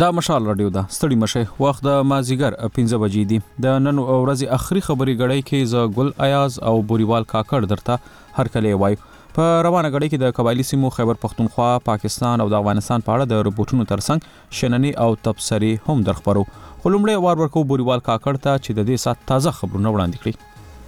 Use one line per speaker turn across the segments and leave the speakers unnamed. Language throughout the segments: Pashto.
دا مشال رادیو ده ستړي مشه وخت د مازیګر 5 بجې دي د نن ورځې اخري خبري غړې کې ز ګل ایاز او بوریوال کاکړ درته هر کله وای په روانه غړې کې د قبایلی سیمو خیبر پختونخوا پاکستان او د افغانستان په اړه د رپورټونو ترڅنګ شننی او تبصری هم درخبرو خلومړی وار ورکو بوریوال کاکړ ته چې د دې سات تازه خبرونه وړاندې کړي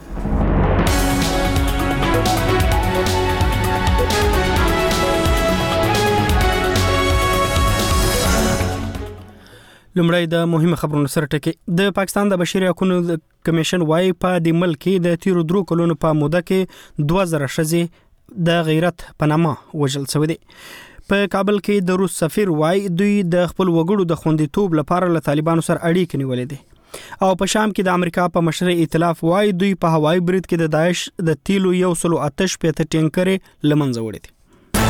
لمړی د مهمه خبرونو سره ټکی د پاکستان د بشري حقوقو کمیشن وايي په د ملک د تیرو درو کلونو په موده کې 2000 ښځې د غیرت په نامه وژل شوې دي په کابل کې د روس سفیر وايي دوی د خپل وګړو د خوندیتوب لپاره له طالبانو سره اړیکې نیولې دي او په شام کې د امریکا په مشرۍ ائتلاف وايي دوی په هوایي برید کې د داعش د تیلو 108 ټینکرې لمنځه وړي دي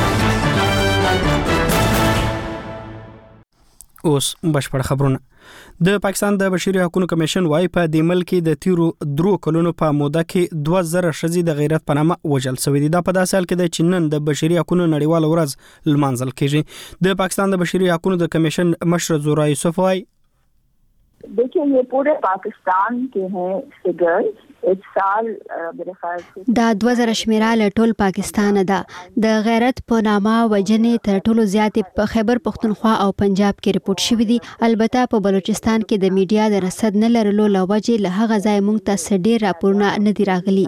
اوس بشپړ خبرونه د پاکستان د بشري حقوقو کمیشن وايي په د ملک د تیرو درو کلونو په موده کې 2000 ښځې د غیرت په نامه وژل شوې دي دا په داسې حال کې د چینن د بشري حقوقو نړیوال ورځ لمانځل کیږي د پاکستان د بشري حقوقو د کمیشن مشر زورا یوسف وايي
देखिए ये पूरे पाकिस्तान के हैं फिगर्स इस साल मेरे ख्याल से
دا 2000 شمیره ټول پاکستان ده د غیرت په نامه وجنې تر ټولو زیاتې په خیبر پختونخوا او پنجاب کې رپورټ شوې دي البته په بلوچستان کې د میډیا د رصد نه لرلو لوجه له هغه ځای مونږ ته ډېر راپورونه نه دي راغلي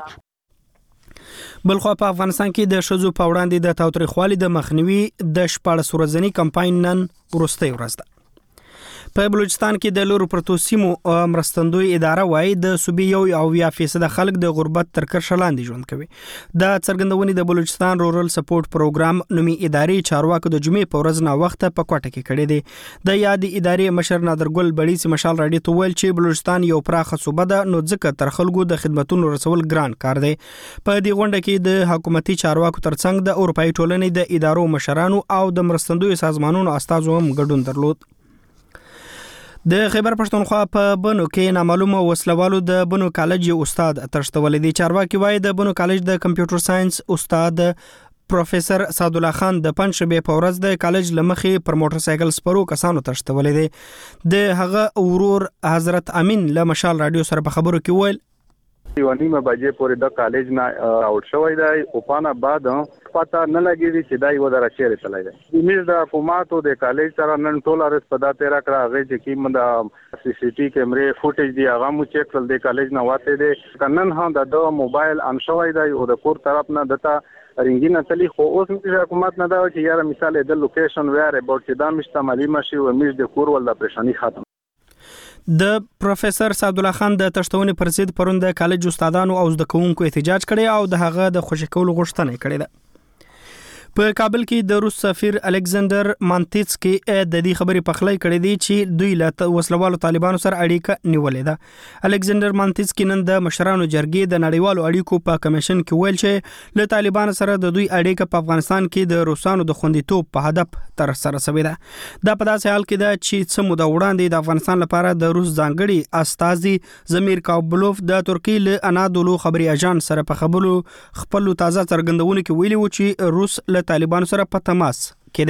بلخو په افغانستان کې د شذو په وړاندې د تاوتریخوالي د مخنیوي د 14 ورځنی کمپاین نن وروستۍ ورځ ده په بلوچستان کې د لورو پرتو سیمو مرستندوی اداره وايي د صوبې 1% خلک د غربت تر کرښه لاندې ژوند کوي د څرګندونې د بلوچستان رورل سپورټ پروګرام نومي ادارې چارواکو د جمعې په ورځ نه وخت په کوټه کې کړي دي د یاد ادارې مشر نادرګل بړي سي مشال راډیو ته ویل چې بلوچستان یو پراخه صوبه ده نو ځکه تر خلکو د خدماتونو رسول ګران کار دی په دې غونډه کې د حکومتي چارواکو ترڅنګ د اروپאי ټولنې د ادارو مشرانو او د مرستندوی سازمانونو استازو هم ګډون درلود د خیبر پښتونخوا په بنو کې نامعلومه وسلوالو د بنو کالج استاد ترشتول دي چارواکي وایي د بنو کالج د کمپیوټر ساينس استاد پروفیسور سعد الله خان د پنځشنبه په ورځ د کالج لمخې پر موټر سایکل سپرو کسانو ترشتول دي د هغه ورور حضرت امین له مشال رادیو سره په خبرو کې ویل
یو نیمه بجې پورې د کالج نه اوټ شوی دی او پانه بعد پتا نه لګیږي چې دا یو درا چیرې تللی دی زموږ د حکومت او د کالج سره نن ټول ارس په دا تیرا کړه هغه چې کوم د سی سی ټي کیمرې فوټیج دی هغه مو چیک کړل د کالج نه واته دی کنن هم د موبایل ان شوی دی او د کور طرف نه دتا رنګینه تلی خو اوس د حکومت نه دا چې یاره مثال د لوکیشن ویار اباوت چې دا مشتملي مشي او مش د کور ول د پریشانی ختم
د پروفیسور سعد الله خان د تشتونې پر ضد پرون د کالج استادانو او زده کوونکو احتجاج کړي او د هغه د خوشی کولو غوښتنه کړې ده په کابل کې د روس سفیر الکساندر مانتیسکی د دې خبرې پخلی کړې دي چې دوی له وسلوالو طالبانو سره اړیکه نیولې ده الکساندر مانتیسکی نن د مشرانو جرګې د نړیوالو اړیکو په کمیشن کې ویل چې له طالبانو سره د دوی اړیکه په افغانستان کې د روسانو د خوندیتوب په هدف تر سره شوې ده دا په داسې حال کې ده چې څه موده وړاندې د افغانستان لپاره د روس ځانګړي استازي زمیر کابلوف د ترکیې له انادولو خبري اژانس سره په خبرو خپل تازه څرګندونه کې ویلي و چې روس له طالبانو سره په تماس کې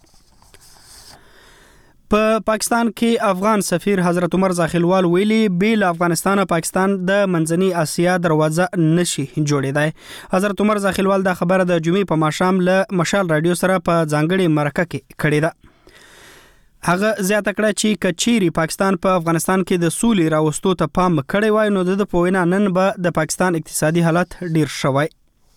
دی په پاکستان کې افغان سفیر حضرت عمر زاخیلوال ویلي بیل افغانستان پاکستان د منځنۍ اسیا دروازه نشي جوړېدای حضرت عمر زاخیلوال دا خبره د جمعې په ماښام له مشال رادیو سره په ځانګړي مرکه کې کړې ده هغه زیاته کړه چې کچيري پاکستان په افغانستان کې د سولې راوستو ته پام کړی وای نو د پوینا نن به د پاکستان اقتصادي حالت ډیر شوی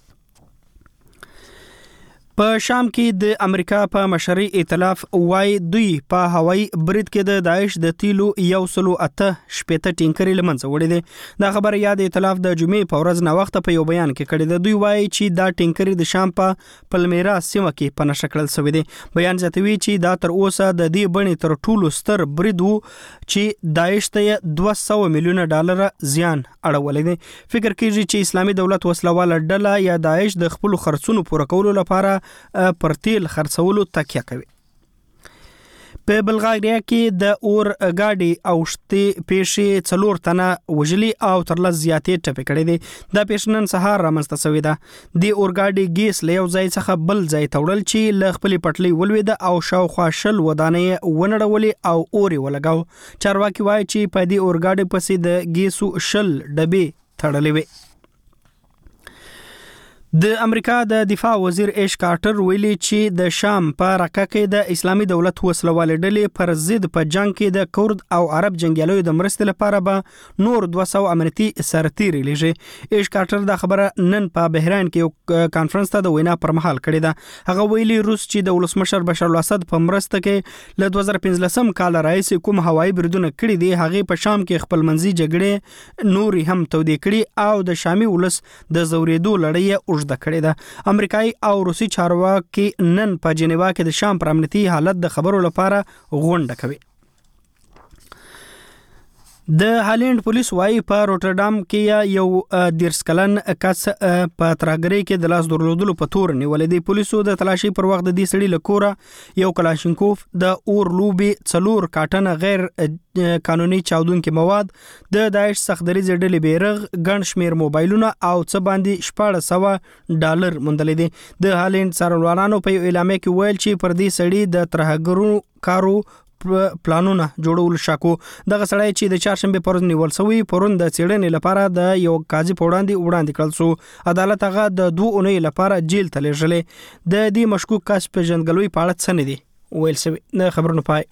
په شام کې د امریکا په مشرۍ ائتلاف وايي دوی په هوایي برید کې د داعش د تیلو 108 ټینکرې لمنځه وړي دي دا خبره یاد ائتلاف د جمعې په ورځ نه وخت په یو بیان کې کړی دی دوی وايي چې دا ټینکرې د شام په پلمیرا سیمه کې په نشه کړل شوی دی بیان زیاتوي چې دا تر اوسه د دې بڼې تر ټولو ستر برید وو چې داعش ته $200 میلیون زیان اړولی دی فکر کیږي چې اسلامي دولت وسلواله ډله یا داعش د خپل خرڅونو پوره کولو لپاره پر تیل خرڅولو تکیه کوي په بلغاریا کې د اور ګاډي او شته پیښې 4 تنه وژلي او تر لږ زیاتې ټپي کړې دي. دا پیښه نن سهار رامنځته شوې ده. د اور ګاډي ګیس له یو ځای څخه بل ځای ته وړل چې له خپلې پټلۍ ولوېده او شاوخوا 20 ودانۍ ونړولې او اور یې ولګاو. چارواکي وایي چې په دې اور ګاډي پسې د ګیسو 20 ډبې تړلې وې. د امریکا د دفاع وزیر ایش کارټر ویلي چې د شام په رقه کې د اسلامي دولت وسلوال ډلې پر ضد په جنگ کې د کورد او عرب جنگیالیو د مرستې لپاره به نور 200 امنیتي سرتیري لېږي. ایش کارټر دا خبره نن په بحرین کې یو کانفرنس ته د وینا پر مهال کړې ده. هغه ویلي روس چې د ولسمشر بشار الاسد په مرسته کې له 2015 کال راهیسې کوم هوایي بریدونه کړي دي هغه په شام کې خپل منځي جګړې نوري هم تودې کړي او د شامي ولس د زورېدو لړۍ د کړې ده. امریکایي او روسي چارواکي نن په جنیوا کې د شام پر امنیتي حالت د خبرو لپاره غونډه کوي. د هالند پولیس وايي په روټردام کې یو 10 کلن کس په ترهګرۍ کې د لاس درلودلو په تور نیولې دي. پولیسو د تلاشي پر وخت د دې سړي لکوره یو کلاشینکوف د اور لوبي 4 کاټنه غیر قانوني چاودونکو مواد د داعش سختدریز ډلې بیرغ ګڼ شمیر موبایلونه او څه باندې $700 موندل دي. د هالند څارنوالانو په اعلامیه کې ویل چې پر دې سړي د ترهګرو کارو پلانونه جوړول شاکو. دغه سړی چې د چهارشنبه پرون نیول شوی پرون د څېړنې لپاره د یو قاضي په وړاندې کړل شو. عدالت هغه د 2 اونۍ لپاره جیل ته لېږلی. د دې مشکوک کس پیژندګلوي په اړه څه نه دي ویل شوی. د خبرونو پای.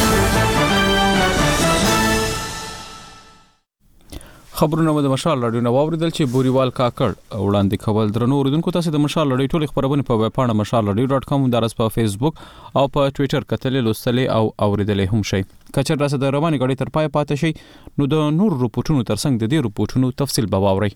خبرونه د مشال رادیو نو اوریدل چې بوریوال کاکړ وړاندې کول. درنو اوریدونکو تاسو د مشال رادیو ټول خبرونه په ویب پاڼه mashalradio.com درس په فیسبوک او په ټوئیټر کتلې لوستلې او اوریدلې هم شي. کچر راسه د رواني غړي تر پای پاتې شي نو د نور رپورټونو ترڅنګ د دې رپورټونو تفصیل به واورئ.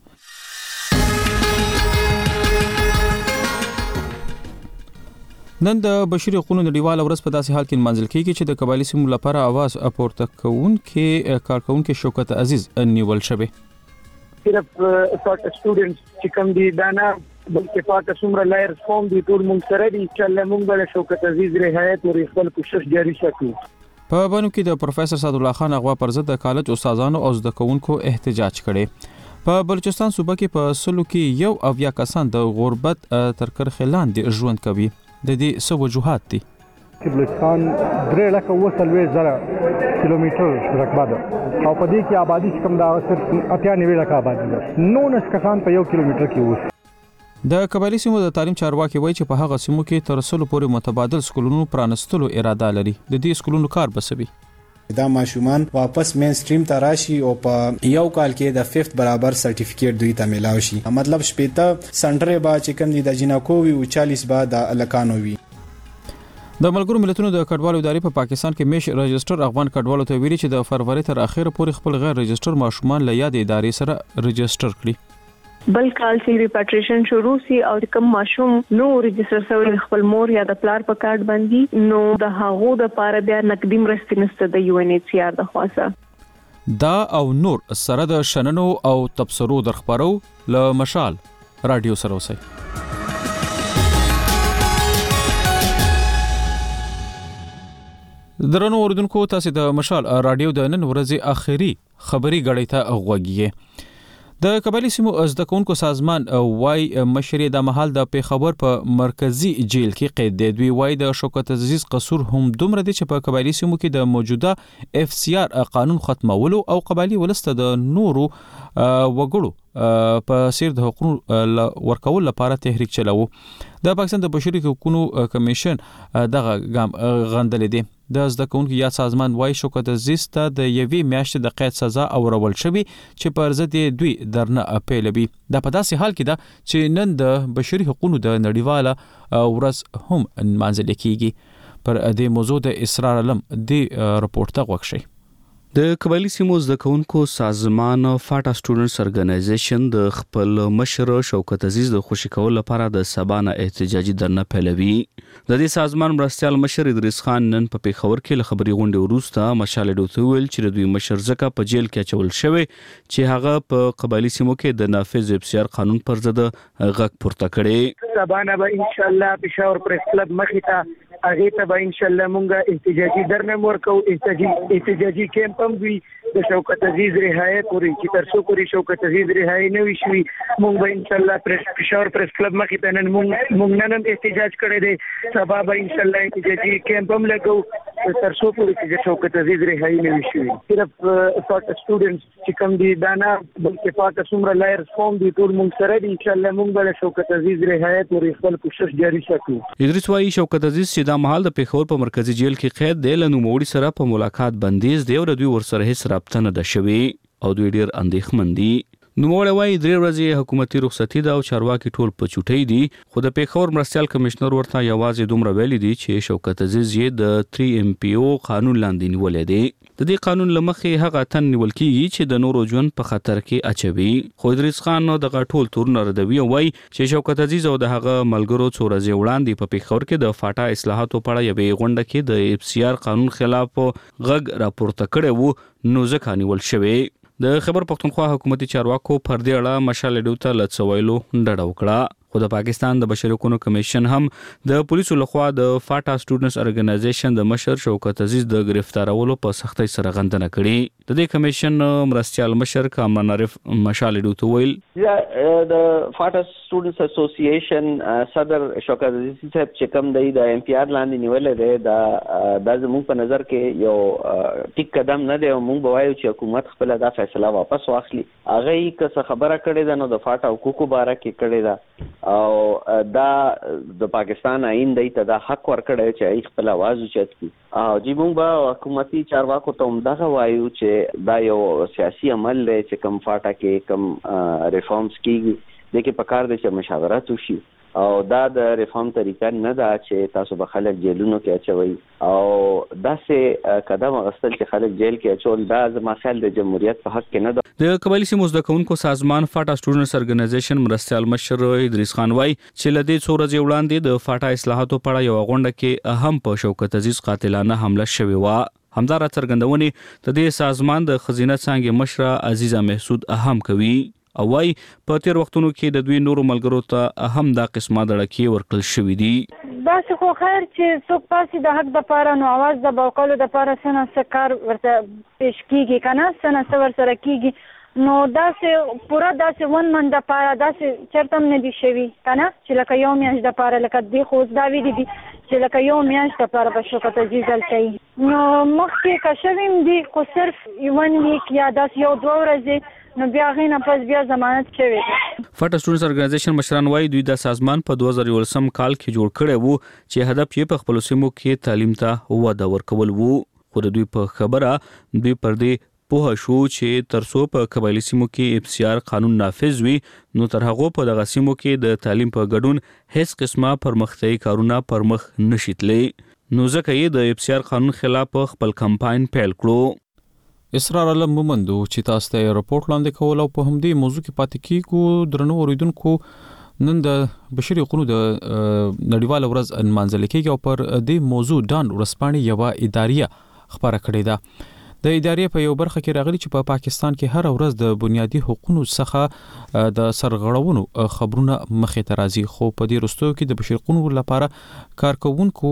نن د بشري حقوقو نړیواله ورځ په داسې حال کې منځل کېږي چې د قبایلی سیمو لپاره आवाज اپورته کوونکې کارکونکو شوکت عزیز نیول شوی.
صرف پاک سټوډنټس چې کوم دي دانا بلکې پاک څومره لایرز قوم دي ټول موږ سره دي چې موږ به شوکت عزیز رعایت او خپل کوشش جاري ساتو.
په بانو کې د پروفیسور سعد الله خان اغوا پر ضد د کالج استادانو او زده کوونکو احتجاج کړي. په بلوچستان صوبه کې په سلو کې یو او یا کسان د غربت تر کرښې لاندې ژوند کوي. د دې څه وجوهات دي؟
بلوچستان 3,90,000 کیلومتر رقبه ده او په دې کې آبادی کم دا صرف 98,00,000 آبادی ده. 19 کسان په 1 کیلومتر کې اوسي.
د قبایلی سیمو د تعلیم چارواکي وایي چې په هغه سیمو کې تر 100 پورې متبادل سکولونو پرانستلو اراده لري. د دې سکولونو کار بسوي.
دا ماشومان واپس مین سټریم ته راشي او په یو کال کې د 5th برابر سرټیفیکیټ دوی ته ملاوي شي. مطلب شپېته سنټرې با چې کوم دي د جنکو وي او 40 با د الکانو وي.
د ملګرو ملتونو د کډوالو ادارې په پاکستان کې میش رجستر افغان کډوالو ته ویلي چې د فروری تر اخره پورې خپل غیر رجستر ماشومان له یاد ادارې سره رجستر کړي.
بل کال چې ریپاټریشن شروع سي او کوم ماشوم نو رجستر شوی خپل مور یا د پلار په کارت باندې نو د هغو د پاره بیا نقدي مرستې نشته د UNHCR د خواصه.
دا او نور سره د شننو او تبصرو درخبرو له مشال رادیو سره وسی. درنو اوریدونکو تاسو د مشال رادیو د نن ورځې اخیری خبری غړی ته غوږیږئ. د قبایلی سیمو زده کوونکو سازمان وای مشري د محل د پیښور په مرکزی جیل کې قید دی. دوی وای د شوکت عزیز قصور هم دومره دي چې په قبایلی سیمو کې د موجوده FCR قانون ختمولو او قبایلی ولسته د نورو وګړو په سیر د حقوقو ورکول لپاره تحریک چلاوه. د پاکستان د بشري حقوقو کمیشن دغه ګام غندل دي. د زده کوونکو یا سازمان وای شوکت عزیز ته د یوې میاشتې د قید سزا اورول شوی چې پر ضد دوی درنه اپیلوي. د په داسې حال کې ده چې نن د بشري حقوقو د نړیواله ورځ هم منځل کیږي. پر دې موضوع د اسرار علم دی رپورت ته وښی.
د قبایلی سیمو زده کوونکو سازمان فاټا سټوډنټس ارګنایزیشن د خپل مشر شوکت عزیز د خوشی کول لپاره د سبانه احتجاجي درنه پیلوي. د دې سازمان مرستيال مشر ادریس خان نن په پیښور کې له خبري غونډې وروسته مشال ډوته ویل چې دوی مشر زکه په جیل کې چول شوی چې هغه په قبایلی سیمو کې د نافذ FCR قانون پر ضد غږ پورته کړي.
سبانه به ان شاء الله پېښور پریس کلب مخې ته هغه ته به ان شاء الله مونږه احتجاجي درنه ورکو احتجاجي کیمپ هم وي د شوکت عزیز رهایی پوری چې تر څو پوری شوکت عزیز رهایی نه وشي مونږ به ان شاء الله پېښور پریس کلب مخې ته نن مونږ احتجاج کړی دی سبا به ان شاء الله احتجاجي کیمپ هم لګو تر څو پوری چې شوکت عزیز رهایی نه وشي صرف سټوډنټس چې کوم دي دانا بلکې پاک څومره لایرز قوم دي ټول مونږ سره دي ان شاء الله مونږ به شوکت عزیز رهایی پوری خپل کوشش جاری ساتو.
ادریس وايي شوکت عزیز چې دا مهال د پېښور په مرکزی جیل کې قید دی له نوموړي سره په ملاقات بندیز دی او دوی ورسره هیڅ رابطه نه ده شوې او دوی ډېر اندېښمن دي. نوموړی وايي 3 ورځې حکومتي رخصتي ده او چارواکي ټول په چوټۍ دي خو د پېښور مرستیال کمشنر ورته یوازې دومره ویلي دي چې شوکت عزیز یې د 3MPO قانون لاندې نیولې دی. د دې قانون لمخې هغه تن نیول کیږي چې د نورو ژوند په خطر کې اچوي. خو ادریس خان دغه ټول تورونه ردوي او وايي چې شوکت عزیز او د هغه ملګرو څو ورځې وړاندې په پېښور کې د فاټا اصلاحاتو په اړه یوې غونډه کې د FCR قانون خلاف غږ راپورته کړی وو نو ځکه نیول شوی. د خیبر پختونخوا حکومتي چارواکو پر دې اړه مشال ډیو ته لڅویلو ډډه وکړه. خو د پاکستان د بشري حقوقو کمیشن هم د پولیسو لخوا د فاټا سټوډنټس ارګنایزیشن د مشر شوکت عزیز د گرفتارولو په سختۍ سره غندنه کړې. د دې کمیشن مرستیال مشر کامران عارف مشال ډیو ته ویل
د فاټا سټوډنټس اسوسییشن صدر شوکت عزیز صاحب چې کوم دی د MPR لاندې نیولې دی دا زموږ په نظر کې یو ټیک قدم نه دی او موږ به وایو چې حکومت خپل دا فیصله واپس واخلي. هغه یې که څه خبره کړې ده نو د فاټا حقوقو باره کې کړې ده او دا د پاکستان آئین دی ته دا حق ورکړی چې ای خپل आवाज اوچت کړي او جی موږ به حکومتي چارواکو ته هم دغه وایو چې دا یو سیاسي عمل دی چې کم فاټا کې کم ریفارمز کیږي د کې پکار دی چې مشاورت وشي او دا د ریفارم طریقه نه ده چې تاسو به خلک جیلونو کې اچوي او داسې قدم اخیستل چې خلک جیل کې اچول دا زما خیال د جمهوریت په حق کې نه ده.
د قبایلی سیمو زده کوونکو سازمان فاټا سټوډنټس ارګنایزیشن مرستیال مشر ادریس خان وايي چې لدې څو ورځې وړاندې د فاټا اصلاحاتو په اړه یو غونډه کې اهم په شوکت عزیز قاتلانه حمله شوې و. همدار څرګندونې د دې سازمان د خزینه څانګې مشر عزیزه محسود اهم کوي او وايي په تیر وختونو کې د دوی نورو ملګرو ته هم دا قسمه دړکې ورکړل شوې دي.
دا خو خیر چې څوک پاسي د حق د پاره نو आवाज د بوکلو د پاره سن سکار ورته پیش کیږي کنه سن سور سره کیږي نو دا سه پورا دا سه ون من د پاره دا سه چرتم نه دي شوی کنه چې لکه یو میاش د پاره لکه دی خو دا وی دي چې لکه یو میاش د پاره په شوکت عزیز الکي نو مخکې کښویم دي خو صرف یوان ویک یا داس یو دوه ورځې نو بیا غینه پس بیا ضمانت کوي.
فاټا سټوډنټس ارګنایزیشن مشران وايي دوی د سازمان په 2018 کال کې جوړ کړی وو چې هدف یې په خپل سیمو کې تعلیم ته وده ورکول وو. خو دوی په خبره دوی پر دې پوه شو چې ترڅو په قبایلی سیمو کې FCR قانون نافذ وي نو تر هغه په دغه سیمو کې د تعلیم په ګډون هیڅ قسمه پرمختیايي کارونه پرمخ نشي تللی نو ځکه یې د FCR قانون خلاف خپل کمپاین پیل کړو.
اسرار علم مومندو چې تاسو ته رپورت لاندې کول او په همدې موضوع کې پاتې کیږو درنو اوریدونکو نن د بشري حقوقو د نړیوال ورځ نمانځل کېږي او پر دې موضوع ډان ورسپانې یو اداریه خبره کړې ده. د ادارې په یو برخه کې راغلي چې په پاکستان کې هر ورځ د بنیادي حقوقو څخه د سرغړونو خبرونه مخې ته راځي خو په دې وروستیو کې د بشري حقوقو لپاره کارکونکو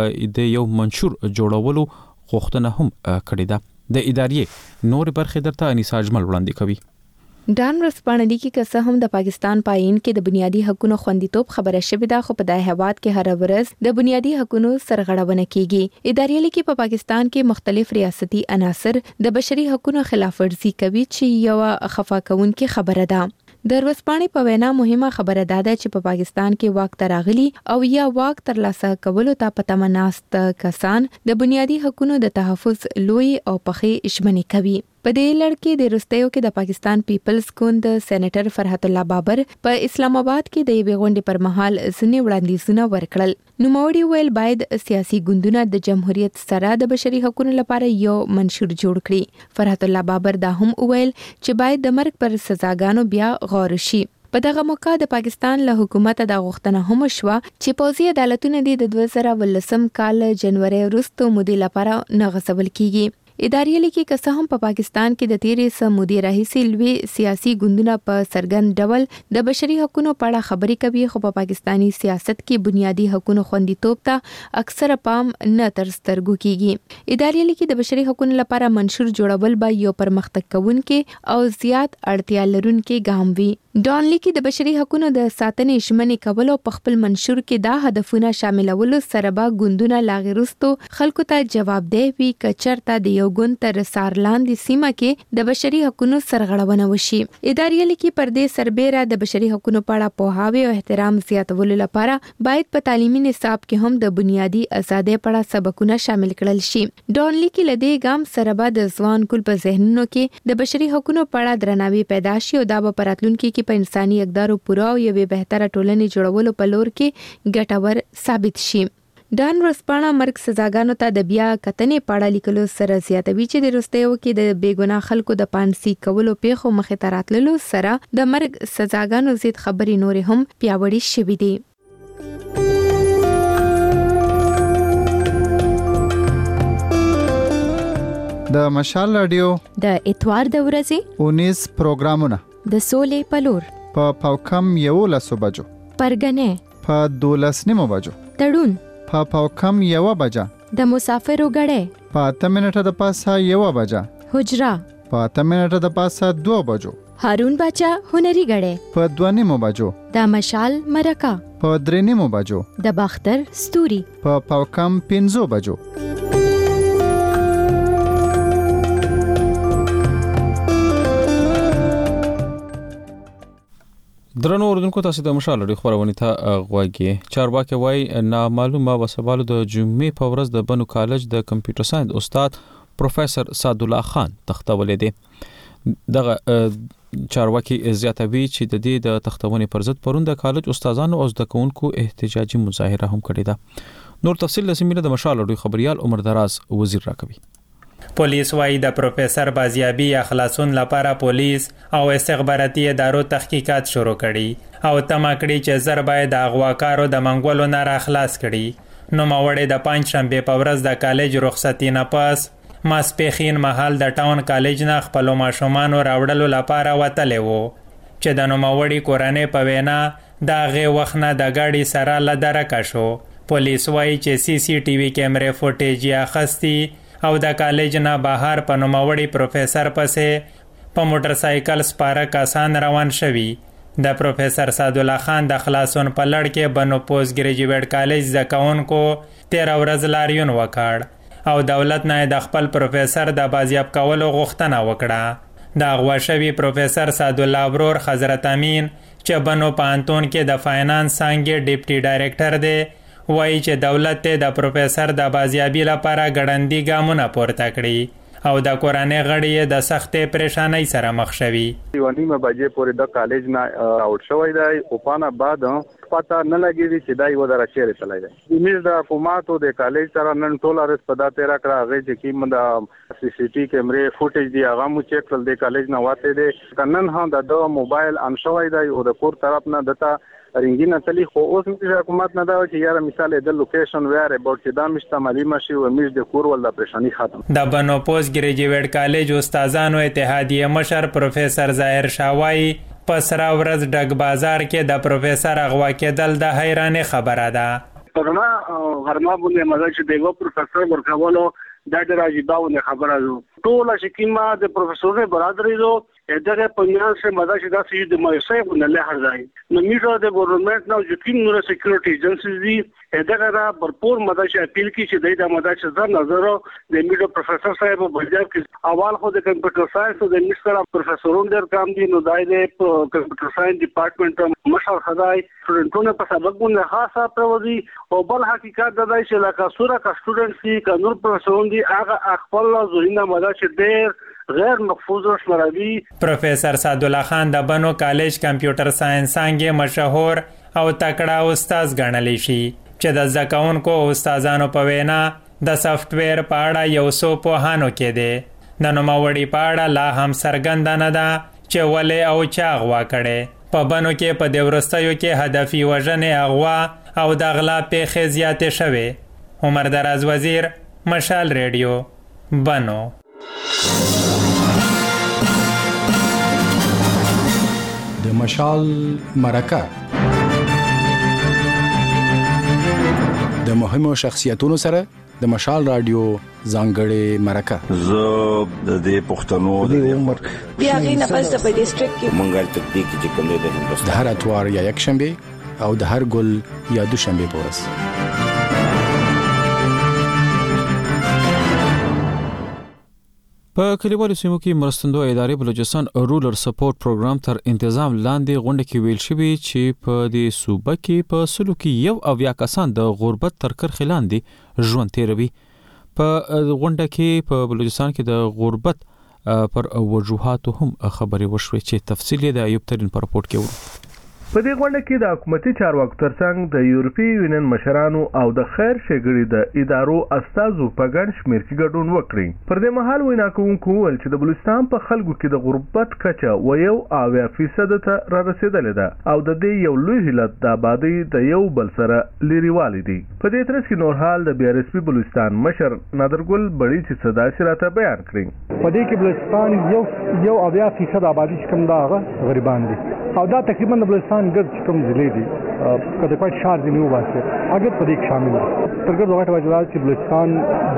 د یو منشور جوړولو غوښتنه هم کړې ده. د ادارې نور برخه درته انیسا اجمل وړاندې کوي.
ډان ورسپانلی کې کسه هم د پاکستان پاین کې د بنیادی حقوقو خوندیتوب خبره شوې ده خو په دای هواد کې هر ورځ د بنیادی حقوقو سرغړونه کیږي. ادارې لیکي په پاکستان کې مختلف ریاستي عناصر د بشري حقوقو خلاف ورزي کوي چې یو خفاکون کې خبره ده. د ورسپانې په وینا مهمه خبره ده چې په پاکستان کې واک تراغلي او یا واک ترلاسه کولو ته په تمناست کسان د بنیادی حقوقو د تحفظ لوی او پخې اشمنې کوي. په دې لړ کې د روستیو کې د پاکستان پیپلز ګوند سېنیټر فرحت الله بابر په اسلام آباد کې د یوې غونډې پر مهال ځینې وړاندیزونه ورکړل. نوموړي ویل باید سیاسي ګوندونه د جمهوریت سره د بشري حقوقو لپاره یو منشور جوړ کړي. فرحت الله بابر دا هم ویل چې باید د مرګ پر سزاګانو بیا غور شي. په دغه موقع د پاکستان له حکومت د غوښتنه هم شوه چې پوځي عدالتونه د 2019 کال جنوري وروسته مودې لپاره نه غصبل کیږي. اداري لیکي که څه هم په پاکستان کې د تیرې سمودي راهیسې لوی سیاسي ګوندونه په سرګند ډول د بشري حقوقو په اړه خبرې کوي، خو په پاکستانی سیاست کې بنیادي حقوقو خوندیتوب ته اکثر پام نه تر سترګو کیږي. اداري لیکي د بشري حقوقو لپاره منشور جوړول به یو پرمختګ کوونکی او زیات اړتیا لرونکی ګام وي. ډان لیکي د بشري حقوقو د ساتنې ژمنې کول او په خپل منشور کې دا هدفونه شاملولو سره به ګوندونه لاغرستو خلکو ته جوابدeh وي که چېرته د یو ګوند تر سار لاندې سیمه کې د بشري حقوقو سرغړونه وشي. اداري لیکي پر دې سربېره د بشري حقوقو په اړه پوهاوی او احترام زیاتولو لپاره باید په تعلیمي نصاب کې هم د بنیادي ازادۍ په اړه سبقونه شامل کړل شي. ډان لیکي له دې ګام سره به د ځوان کول په ذهنونو کې د بشري حقوقو په اړه درناوی پیدا شي او دا به په راتلونکي کې په انساني اقدارو پوره او یوې بهتره ټولنې جوړولو په لور کې ګټور ثابت شي. ډان ورسپاڼه مرګ سزاګانو ته د بیا کتنې په اړه لیکلو سره زیاتوي چې د وروستیو کې د بېګناه خلکو د پانسي کولو پیښو مخې ته راتللو سره د مرګ سزاګانو ضد خبرې نورې هم پیاوړې شوې دي.
د مشال رادیو
د اتوار د ورځې
19 پروګرامونه
د سولې پلور
په پاوکم 11 بجو،
پرګنې
په 12 بجو،
تړون
په پاوکم 1 بجه،
د مسافرو غړې
په 8 منټه د پاسه 1 بجه،
حجرا
په 8 منټه د پاسه 2 بجو،
هارون باچا هنري غړې
په 2 بجو،
د مشال مرکه
په 3 بجو،
د باختر ستوري
په پاوکم 15 بجو.
درنو اوردونکو، تاسو د مشال لري خبرونه ته غواګي. چارواکي وای نامعلومه وسبالو د جمعې په ورځ د بنو کالج د کمپیوټر ساينس استاد پروفیسور سعد الله خان تختولې دي. دغه چارواکي زیاتوي چې د دې د تختونې پر ضد پروند د کالج استادانو او زده کوونکو احتجاجي مظاهره هم کړې ده. نور تفصیل لسمینه د مشال لري خبريال عمر دراز وزیر راکوي.
پولیس وايي د پروفیسور بازیابی یا خلاصون لپاره پولیس او استخباراتي ادارو تحقیقات شروع کړي او تمه کړي چې زر باید د اغواکارو د منګولو نه را خلاص کړي. نو ماوړې د پنځشنبه په ورځ د کالج رخصتي نه پس ماسپخین محل د ټاون کالج نه خپل ماشومان راوړلو لپاره وتلې وو چې د نوموړي کورنۍ په وینا دا غي وخت نه د گاډي سره لدرکه شو. پولیس وايي چې سی سی ټي وي کیمرې فوټیج یا خستی او د کالج نه بهر په نوموړي پروفیسور پسې په موټر سایکل سپاره کسان روان شوي. د پروفیسور سعد الله خان د خلاصون په لړ کې بنو پوسټ ګریجویټ کالج زکونکو 13 ورځ لاریون وکړ او دولت نه د خپل پروفیسور د بازیاب کولو غوښتنه وکړه. د اغوا شوی پروفیسور سعد الله برور حضرت امین چې بنو پانتون کې د فاینانس څنګه ډیپټي ډایریکټر دی وایي چې دولت ته د پروفیسور د بازیابی لپاره ګړندی ګامونه پورته کړي او د کورنۍ غړي د سختې پریشانۍ سره مخ شوي.
یو نیمه بجې پورې د کالج نه آوټ شوی دی او پانا بعد پتا نه لګیږي چې دای و درا چیرې تللی دی. زموږ د حکومت د کالج سره نن ټول ارز پدا 13 کړه هغه چې کیم د سی سی ټي کیمرې فوټیج دی هغه مو چیک کړل د کالج نه واته دی. کنن هم د موبایل ان شوی دی او د کور طرف نه دتا رنګینه تلی خو اوس موږ حکومت نه دا چې یاره مثال د لوکیشن ویار اباوت چې دا مشتملي مشي او موږ د کور ول د پریشانی ختم.
د بنو پوسټ ګریجویټ کالج استادانو اتحادیه مشر پروفیسور ظاهر شاوای پسرا ورځ ډګ بازار کې د پروفیسور اغوا کېدل د حیرانه خبره ده.
پرنا غرما بونه مزه چې دیو پروفیسور ورکولو د راځي خبره ده. ټول شکیما د پروفیسور برادرې دو دغه پنځه سه مدا چې د سې د مېسې په له هر ځای نو میټو د ګورنمنت نو چې نور سکیورټي ایجنسیز دي دغه را برپور مدا چې اپیل کی چې د مدا چې ځان نظر د میټو پروفیسور صاحب په بجاب کې اول خو د کمپیوټر ساينس د مستر پروفیسورون در کام دي نو دای د کمپیوټر ساينس ډپارټمنټ مشر خدای سټوډنټونو په سبق باندې خاصه پروي او بل حقیقت د دای چې لکه سوره کا سټوډنټ سي کا نور پروفیسورون دي هغه خپل زوینه مدا چې ډېر غیر محفوظ شماروي.
پروفیسور سعد الله خان د بنو کالج کمپیوټر ساينس څنګه مشهور او تکړه استاد ګڼل شي چې د زکونکو استادانو په وینا د سافټویر په اړه یو څو پوهانو کې دي. د نوموړي په اړه لا هم څرګند نه ده چې ولې او چا غوا کړي. په بنو کې په د ورستیو کې هدفي وژنې اغوا او د غلا پیښې زیاتې شوې. عمر دراز وزیر، مشال ریډیو، بنو.
د مشال مرکه د مهمو شخصیتونو سره د مشال رادیو ځانګړې مرکه
زه د دې پښتنو د عمر
بیا غینه پس په ډیسټریکټ کې
منګل تطبیق چې کوم د هندوستان
د هر اتوار یا یک شنبه او د هر ګل یا دوشنبه په ورځ
په کلیوالو سیمو کې مرستندوی ادارې بلوچستان رولر سپورټ پروګرام تر تنظیم لاندې غونډه کې ویل شوی چې په دې صوبه کې په سلو کې 1 کسان د غربت تر کرښې لاندې ژوند تیروي. په غونډه کې په بلوچستان کې د غربت پر وجوهاتو هم خبرې وشوې چې تفصیل د ایوب ترين په رپورت کې وره.
په دې غونډه کې د حکومتي چارواکو ترڅنګ د یورپی یونین مشرانو او د خیر ښېګړې د ادارو استازو په ګڼ شمېر کې ګډون وکړي. پر دې مهال وینا کوونکو وویل چې د بلوچستان په خلکو کې د غربت کچه 1% ته را رسېدلې ده او د دې یو لوی علت د آبادۍ د یو بل سره لرېوالی دی. په دې ترڅ کې نور حال د BRSP بلوچستان مشر نادرګل بړي چې صداسي راته بیان کړي.
په دې کې بلوچستان یو 80% آبادي چې کوم دا غریبان دي او دا تقریبا د بلوچستان ګرد چې کوم ضلع دي کله پات شهر دی نو واسه هغه په دې شامل دي. تر ګرد وخت وجلال چې بلوچستان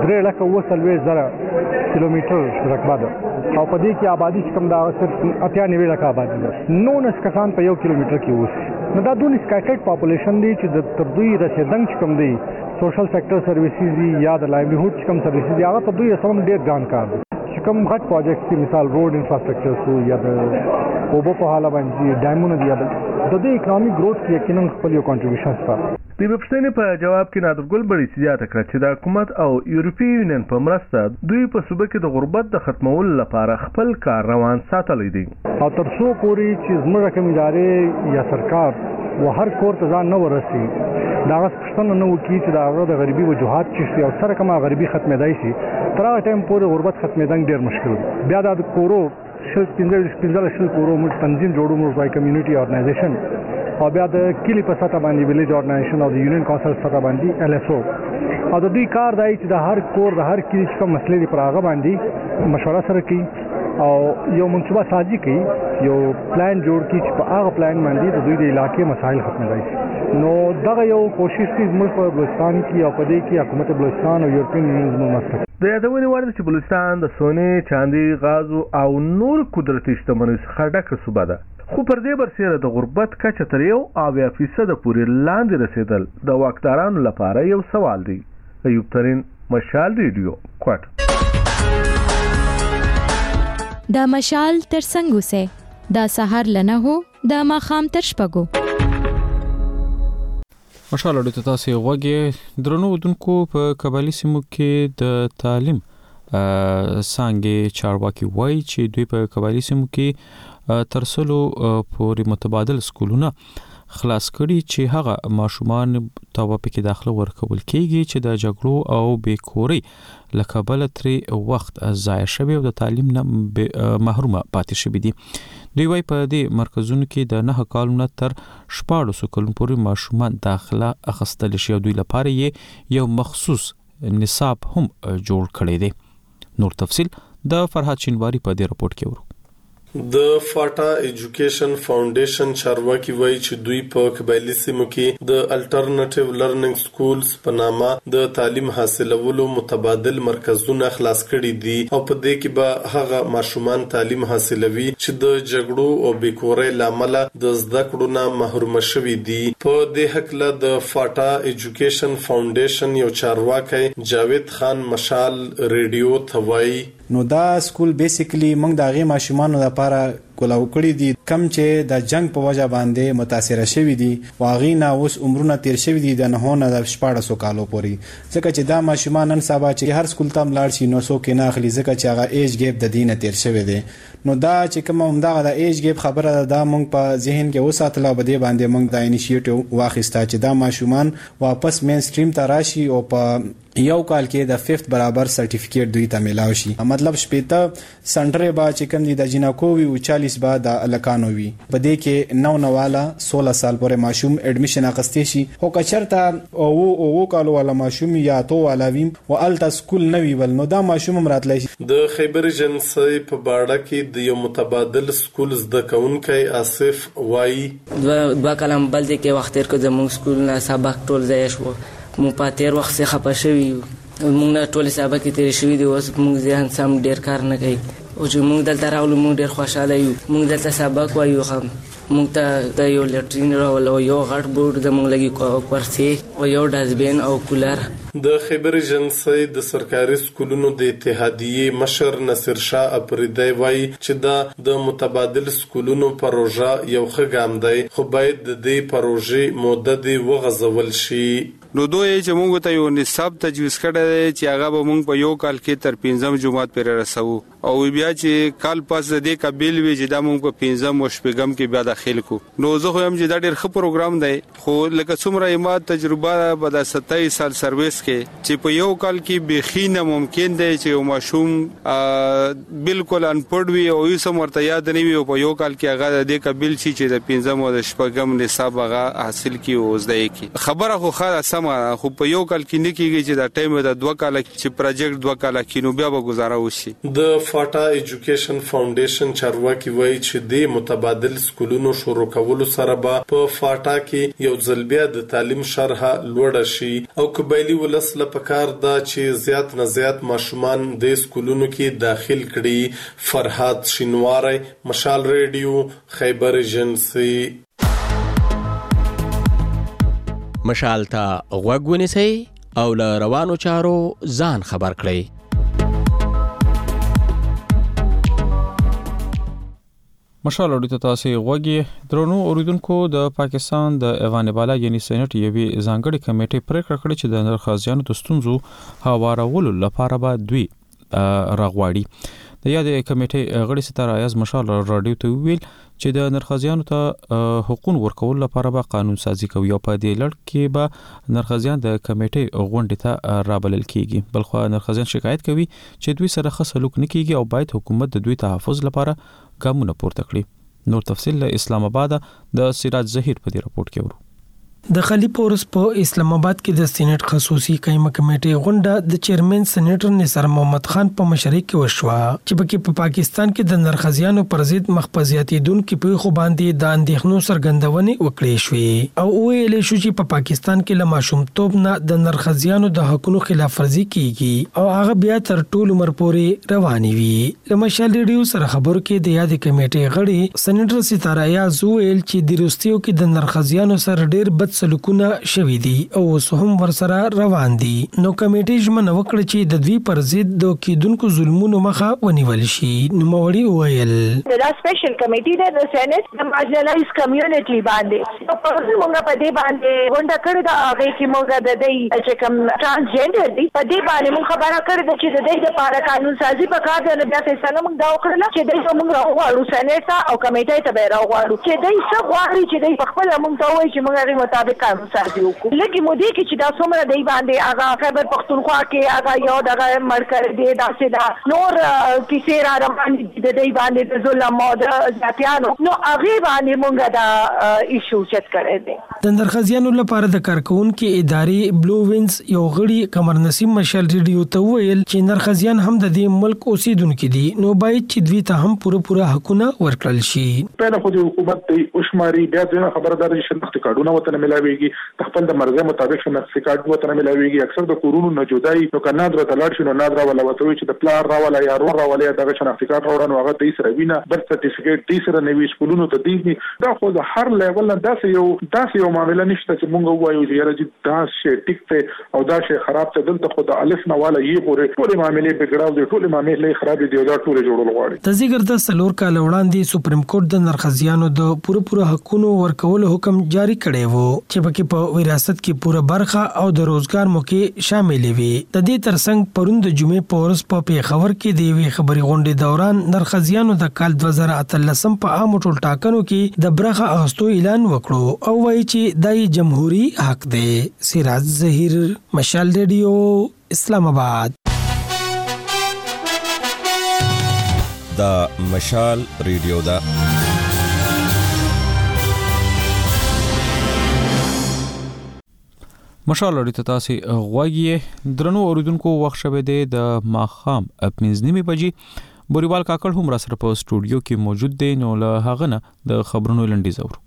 3,30,000 کیلومتر رقبه ده او په دې کې آبادي چې کوم دا صرف 98 لک آبادي ده. 9 کسان په 1 کیلومتر کې اوسي. نو دا دون سکیټرډ پاپولیشن دی چې د تر دوی رسیدنګ چې کوم دی سوشل سېکټر سرویسز دی یا د لایولیهود چې کوم سرویسز دی هغه تر دوی سم ډېر ګران کار دی. چې کوم غټ پروجیکټ کې مثال روډ انفراستراکچر سو یا د اوبو په حاله باندې ډایمونه دی د دې اکونومیک گروث کې یقینا خپل یو کنټریبیوشن شته.
د پښتنې په جواب کې نادرګل بړي زیاته کړه چې د حکومت او یورپی یونین په مرسته دوی په صوبه کې د غربت د ختمولو لپاره خپل کار روان ساتلی دی.
او تر څو پورې چې زموږ کوم ادارې یا سرکار و هر کور ته ځان نه ورسي دا غوښتنه نه وکړي چې دا د غریبي وجوهات چې او سره کومه غریبي ختمېدای شي تر هغه ټایم پورې غربت ختمېدل ډېر مشکل دی. بیا د کورو 15 کورو موږ تنظیم جوړو موږ وای کمیونټي ارګنایزیشن او بیا د کلی په سطح باندې ویلیج ارګنایزیشن او د یونین کونسل سطح باندې LSO او د دوی کار دی چې د هر کور د هر کلی کوم مسلې دی پر هغه باندې مشوره سره کوي او یو منصوبه سازي کوي یو پلان جوړ کړي چې په هغه پلان باندې د دوی د علاقې مسایل ختمېدای شي. نو دغه یو کوشش دی زموږ په بلوچستان کې او په دې کې حکومت بلوچستان او یورپین یونین زموږ مسلک
د یادونې وړ ده چې بلوچستان د سونې چاندي غازو او نور قدرتي شتمنیو څخه ډکه صوبه ده خو پر دې برسېره د غربت کچه تر 1% پورې لاندې رسېدل د واکدارانو لپاره یو سوال دی. ایوب ترين مشال ریډیو کوټ.
دا مشال تر څنګه سه دا سحر لنه هو دا ماخام تر شپګو
ماشاءالله د تاسو غوږی درنو ودونکو په قبایلی سیمو کې د تعلیم څنګه چارواکي وایي چې دوی په قبایلی سیمو کې ترسلو پورې متبادل سکولونه خلاص کړي چې هغه ماشومان توابع کې داخله ورکول کېږي چې د جګړو او بیکوري لکبل ترې وخت ضایع شوی او د تعلیم نه محروم پاتې شوی دي. دوی وايي په دې مرکزونو کې د 9 کالونو تر 14 کلونو پورې ماشومان داخله اخیستل شي او دوی لپاره یو مخصوص نصاب هم جوړ کړی دی. نور تفصيل د فرحات شینواری په دې رپورت کې ورو.
د فاټا ایجوکیشن فاونډیشن چارواکي وایي چې دوی په قبایلی سیمو کې د الټرنیټیو لرنینګ سکولز په نامه د تعلیم حاصلولو متبادل مرکزونه خلاص کړي دي او په دې کې به هغه ماشومان تعلیم حاصلوي چې د جګړو او بیکورۍ لامل د زده کړو نه محروم شوي دي. په دې حقله د فاټا ایجوکیشن فاونډیشن یو چارواکي جاوید خان مشال ریډیو ته وایي
نو دا سکول بیسیکلی موږ د هغه ماشومانو لپاره کولاو کړی دي کم چې د جنگ په وجه باندې متاثر شوی دي واغې نه اوس عمرونه تیر شوی دي د نه نه د 14 کالو پورې ځکه چې دا ماشومان نن سبا چې هر سکول ته ملاړ شي نو څوک نه اخلي ځکه چې هغه ایج ګیپ د دینه تیر شوی دی. نو دا چې کوم همدغه د ایج ګیپ خبره ده موږ په ذهن کې وساتله بده باندې موږ د انیشیټیو واخیستا چې دا ماشومان واپس مین سټریم ته راشي او په یو کال کې د 5th برابر سرټیفیکیټ دوی ته ملاوي شي. مطلب شپېته سنټر با چې کوم دي د جنکو وی او 40 40 با د الکانو وي. په دې کې 9 والا 16 سال پورې ماشوم اډمیشن اخستې شي. خو کچرته او کالو والا ماشوم یا تو والا ویم او التا سکول نوي ول نو دا ماشوم راتلی شي.
د خیبر ایجنسی په باړه کې د یو متبادل سکول زده کوونکی آصف وایي
دوه کلم بل دې کې وخت تیر کو زموږ سکول نه سبق ټول ځای شو. مو په تیر وخت څخه خپه شوي موږ نه ټول سبق تیر شوي دي. اوس موږ ځان سم ډیر کار نه کوي او چې موږ دلته راغلو موږ ډیر خوشاله یو. موږ دلته سبق وایو موږ ته د یو لټرین راول او یو غټ بورډ د موږ لګي کورسي او یو ډسبین او کولر.
د خیبر ایجنسی د سرکاري سکولونو د اتحادیې مشر نصر شاه اپریدی وایي چې دا د متبادل سکولونو پروژه یو ښه ګام دی خو باید د دې پروژې موده دې وغځول شي.
نو دوی چې موږ ته یو نصاب تجویز کړی دی چې هغه به موږ په یو کال کې تر 5 جماعت پورې رسو او بیا چې کال پس د دې قبیل وي چې دا موږ په 5 او 6 کې بیا داخل کو. نو زه خو هم چې دا ډېر ښه پروګرام دی خو لکه څومره ما تجربه به د 27 سال سرویس کې چې په یو کال کې بخینه ممکن دی چې یو ماشوم بالکل انپړ وي او هیڅ مرته یاد نه وي او په یو کال کې هغه د دې قبیل شي چې د 5 او 6 نصاب هغه حاصل کی او زده کی. خبره خو خاصه خو په یو کال کې نه کیږي چې دا ټایم د 2 کال چې پروجیکټ 2 کال کې نو بیا به گزاره وشي.
د فاټا ایجوکیشن فاونډیشن چارواکي وایي چې د متبادل سکولونو شروع کولو سره به په فاټا کې یو ځل بیا د تعلیم شرحه لوړه شي او قبایلی ولس لپاره دا چې زیات نه زیات ماشومان د سکولونو کې داخل کړي. فرحات شینواری، مشال ریډیو، خیبر ایجنسی.
مشال ته غوږ ونیسئ او له روانو چارو ځان خبر کړئ.
مشال اوري ته تاسو غوږی درنو اوریدونکو د پاکستان د ایوان بالا یعنی سېنات یوې ځانګړي کمیټې پریکړه کړې چې د نرخازیانو د ستونزو هوارولو لپاره به دوی راغواړي. د یادې کمیټې غړي ستاره ایاز مشال رادیو ته ویل چې د نرخازیانو ته حقوق ورکول لپاره به قانون سازي کوي او په دې لړ کې به نرخازیان د کمیټې غونډې ته رابلل کیږي. بلخو نرخازیان شکایت کوي چې دوی سره ښه سلوک نه کیږي او باید حکومت د دوی تحفظ لپاره ګامونه پورته کړي. نور تفصیل له اسلام آباد د سراج ظهیر په دې راپورټ کې ورو.
د خلی پورس په اسلام آباد کې د سېنات خصوصي قائمه کمیټې غونډه د چیرمن سېنیټر نثار محمد خان په مشرۍ کې وشوه چې په پاکستان کې د نرخزیانو پر ضد مخفزياتیدونکو په خو باندې د اندېښنو څرګندونې وکړې شوې او ویل شو چې په پاکستان کې له ماشومتوب نه د نرخزیانو د حقوقو خلاف ورزي کیږي او هغه بیا تر ټولو عمر پورې رواني وي. لمشال ریډیو سره خبرو کې د یاد کمیټې غړي سېنیټر ستاره ایاز ویل چې د روسیو کې د نرخزیانو سره ډېر بد سلوکونه شوي دي او هم ورسره روان دي. نو کمیټې ژمنه وکړه چې د دوی پر ضد د کیدونکو ظلمونو مخه ونیول شي. نوموړي وویل
دا سپیشل کمیټې د سېنات د مارجنلایز کمیونټي باندې په موږ په دې باندې غونډه کړې ده. هغه کې موږ د دې چې کوم ترانسجنډر دي په دې باندې موږ خبره کړې ده چې د دې لپاره قانون سازي پکار ده. بیا فیصله موږ دا وکړه چې دې موږ راوړو سېنات او کمیټې ته به راوړو چې دې څه غواړي چې دې په خپل موږ ته وایي چې موږ هغه مطابق قانون سازي وکړو. لکه مودې کې چې دا څومره دی باندې هغه خیبر پختونخوا کې هغه یو دغه مرکز دی داسې دا نور کیسې را روان دي د دې باندې د ظلم او د ځاتیانو نو هغه باندې موږ دا ایشو چت کړی دی.
د نرخزیانو لپاره د کارکونکو ادارې بلو وینز یو غړي قمر نسیم مشال ریډیو ته ویل چې نرخزیان هم د دې ملک اوسیدونکو دي نو باید چې دوی ته هم پوره حقونه ورکړل شي.
په خو د حکومت د اوشماري بیا د خبرداري شناخت کارډونه وته ملاويږي خپل د مرزه مطابق شناخت کارډ وته ملاويږي. اکثر د کورونو نه جدای نو کنه درته لاړ شي نو نادرا ولا وته چې د پلان راولا یا رور راولې دغه شناخت کارډ راوړنو هغه د سره وینا برث سرټیفیکیټ د سره نوي سکولونو ته دی دا خو د هر لیول نه داسې یو معاملې نشته چې مونږ وایو چې یاره چې دا شی ټیک ته او دا شی خراب ته دلته خو د الف نه والا یې پورې ټول معاملې بګراو دي ټول معاملې خراب دي دا ټول جوړول غواړي.
تزیګر د سلور کال وړاندې سپریم کورټ د نرخزیانو د پوره حقوقو ورکولو حکم جاری کړی وو چې پکې په وراثت کې پوره برخه او د روزګار موقع شامل وي. د دې ترڅنګ پروند د جمعې پورس په پیښور کې د وی خبري غونډې دوران نرخزیانو د کال 2013 په عام ټول ټاکنو کې د برخه اغستو اعلان وکړو او وایي چې دای جمهوریت حق دی. سراج ظهیر مشال ریډیو اسلام آباد.
دا مشال ریډیو دا
مشال اړیته تاسو غواګي درنو اوریدونکو وخت شوه د ماخام 5:30 بجې بوریوال کاکړ هم را سره په سټوډیو کې موجود دی نو له هغه نه د خبرونو لنډیز اورو.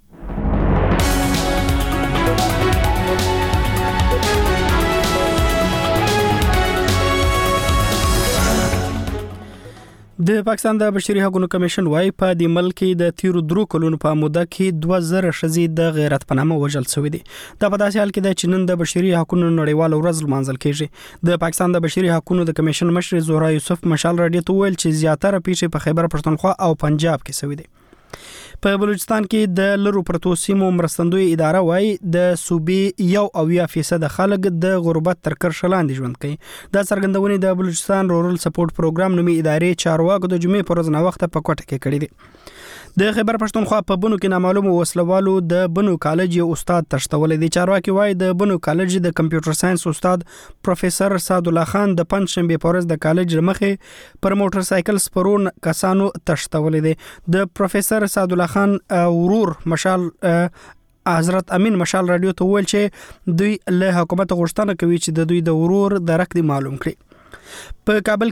د پاکستان د بشري حقوقو کمیشن وايي په د ملک د تیرو درو کلونو په موده کې 2000 شذي د غیرت پنامه وژل شوې دي. دا په داسې حال کې د چینن د بشري حقوقو نړیوال ورځ لمانځل کیږي. د پاکستان د بشري حقوقو د کمیشن مشر زهرا یوسف مشال راډیو ته ویل چې زیاتره پیښې په خیبر پښتونخوا او پنجاب کې شوې دي. په بلوچستان کې د لرو پرتو سیمو مرستندوی اداره وايي د صوبې 1% خلک د غربت تر کرښه لاندې ژوند کوي. دا څرګندونې د بلوچستان رورل سپورټ پروګرام نومي ادارې چارواکو د جمعې پر ورځ نه وخت په کوټه کې کړی دی. د خیبر پښتونخوا په بنو کې نامعلوم وسلوالو د بنو کالج یو استاد تشتولې دي. چارواکي وايي د بنو کالج د کمپیوټر ساينس استاد پروفیسور سعد الله خان د پنځشنبه په ورځ د کالج مخې پر موټر سایکل سپرون کسانو تشتولې دي. د پروفیسور سعد الله خان ورور مشال حضرت امین مشال راډیو ته ویل چې دوی له حکومت غوښتنه کوي چې د دوی د ورور درک دی معلوم کړي. په کابل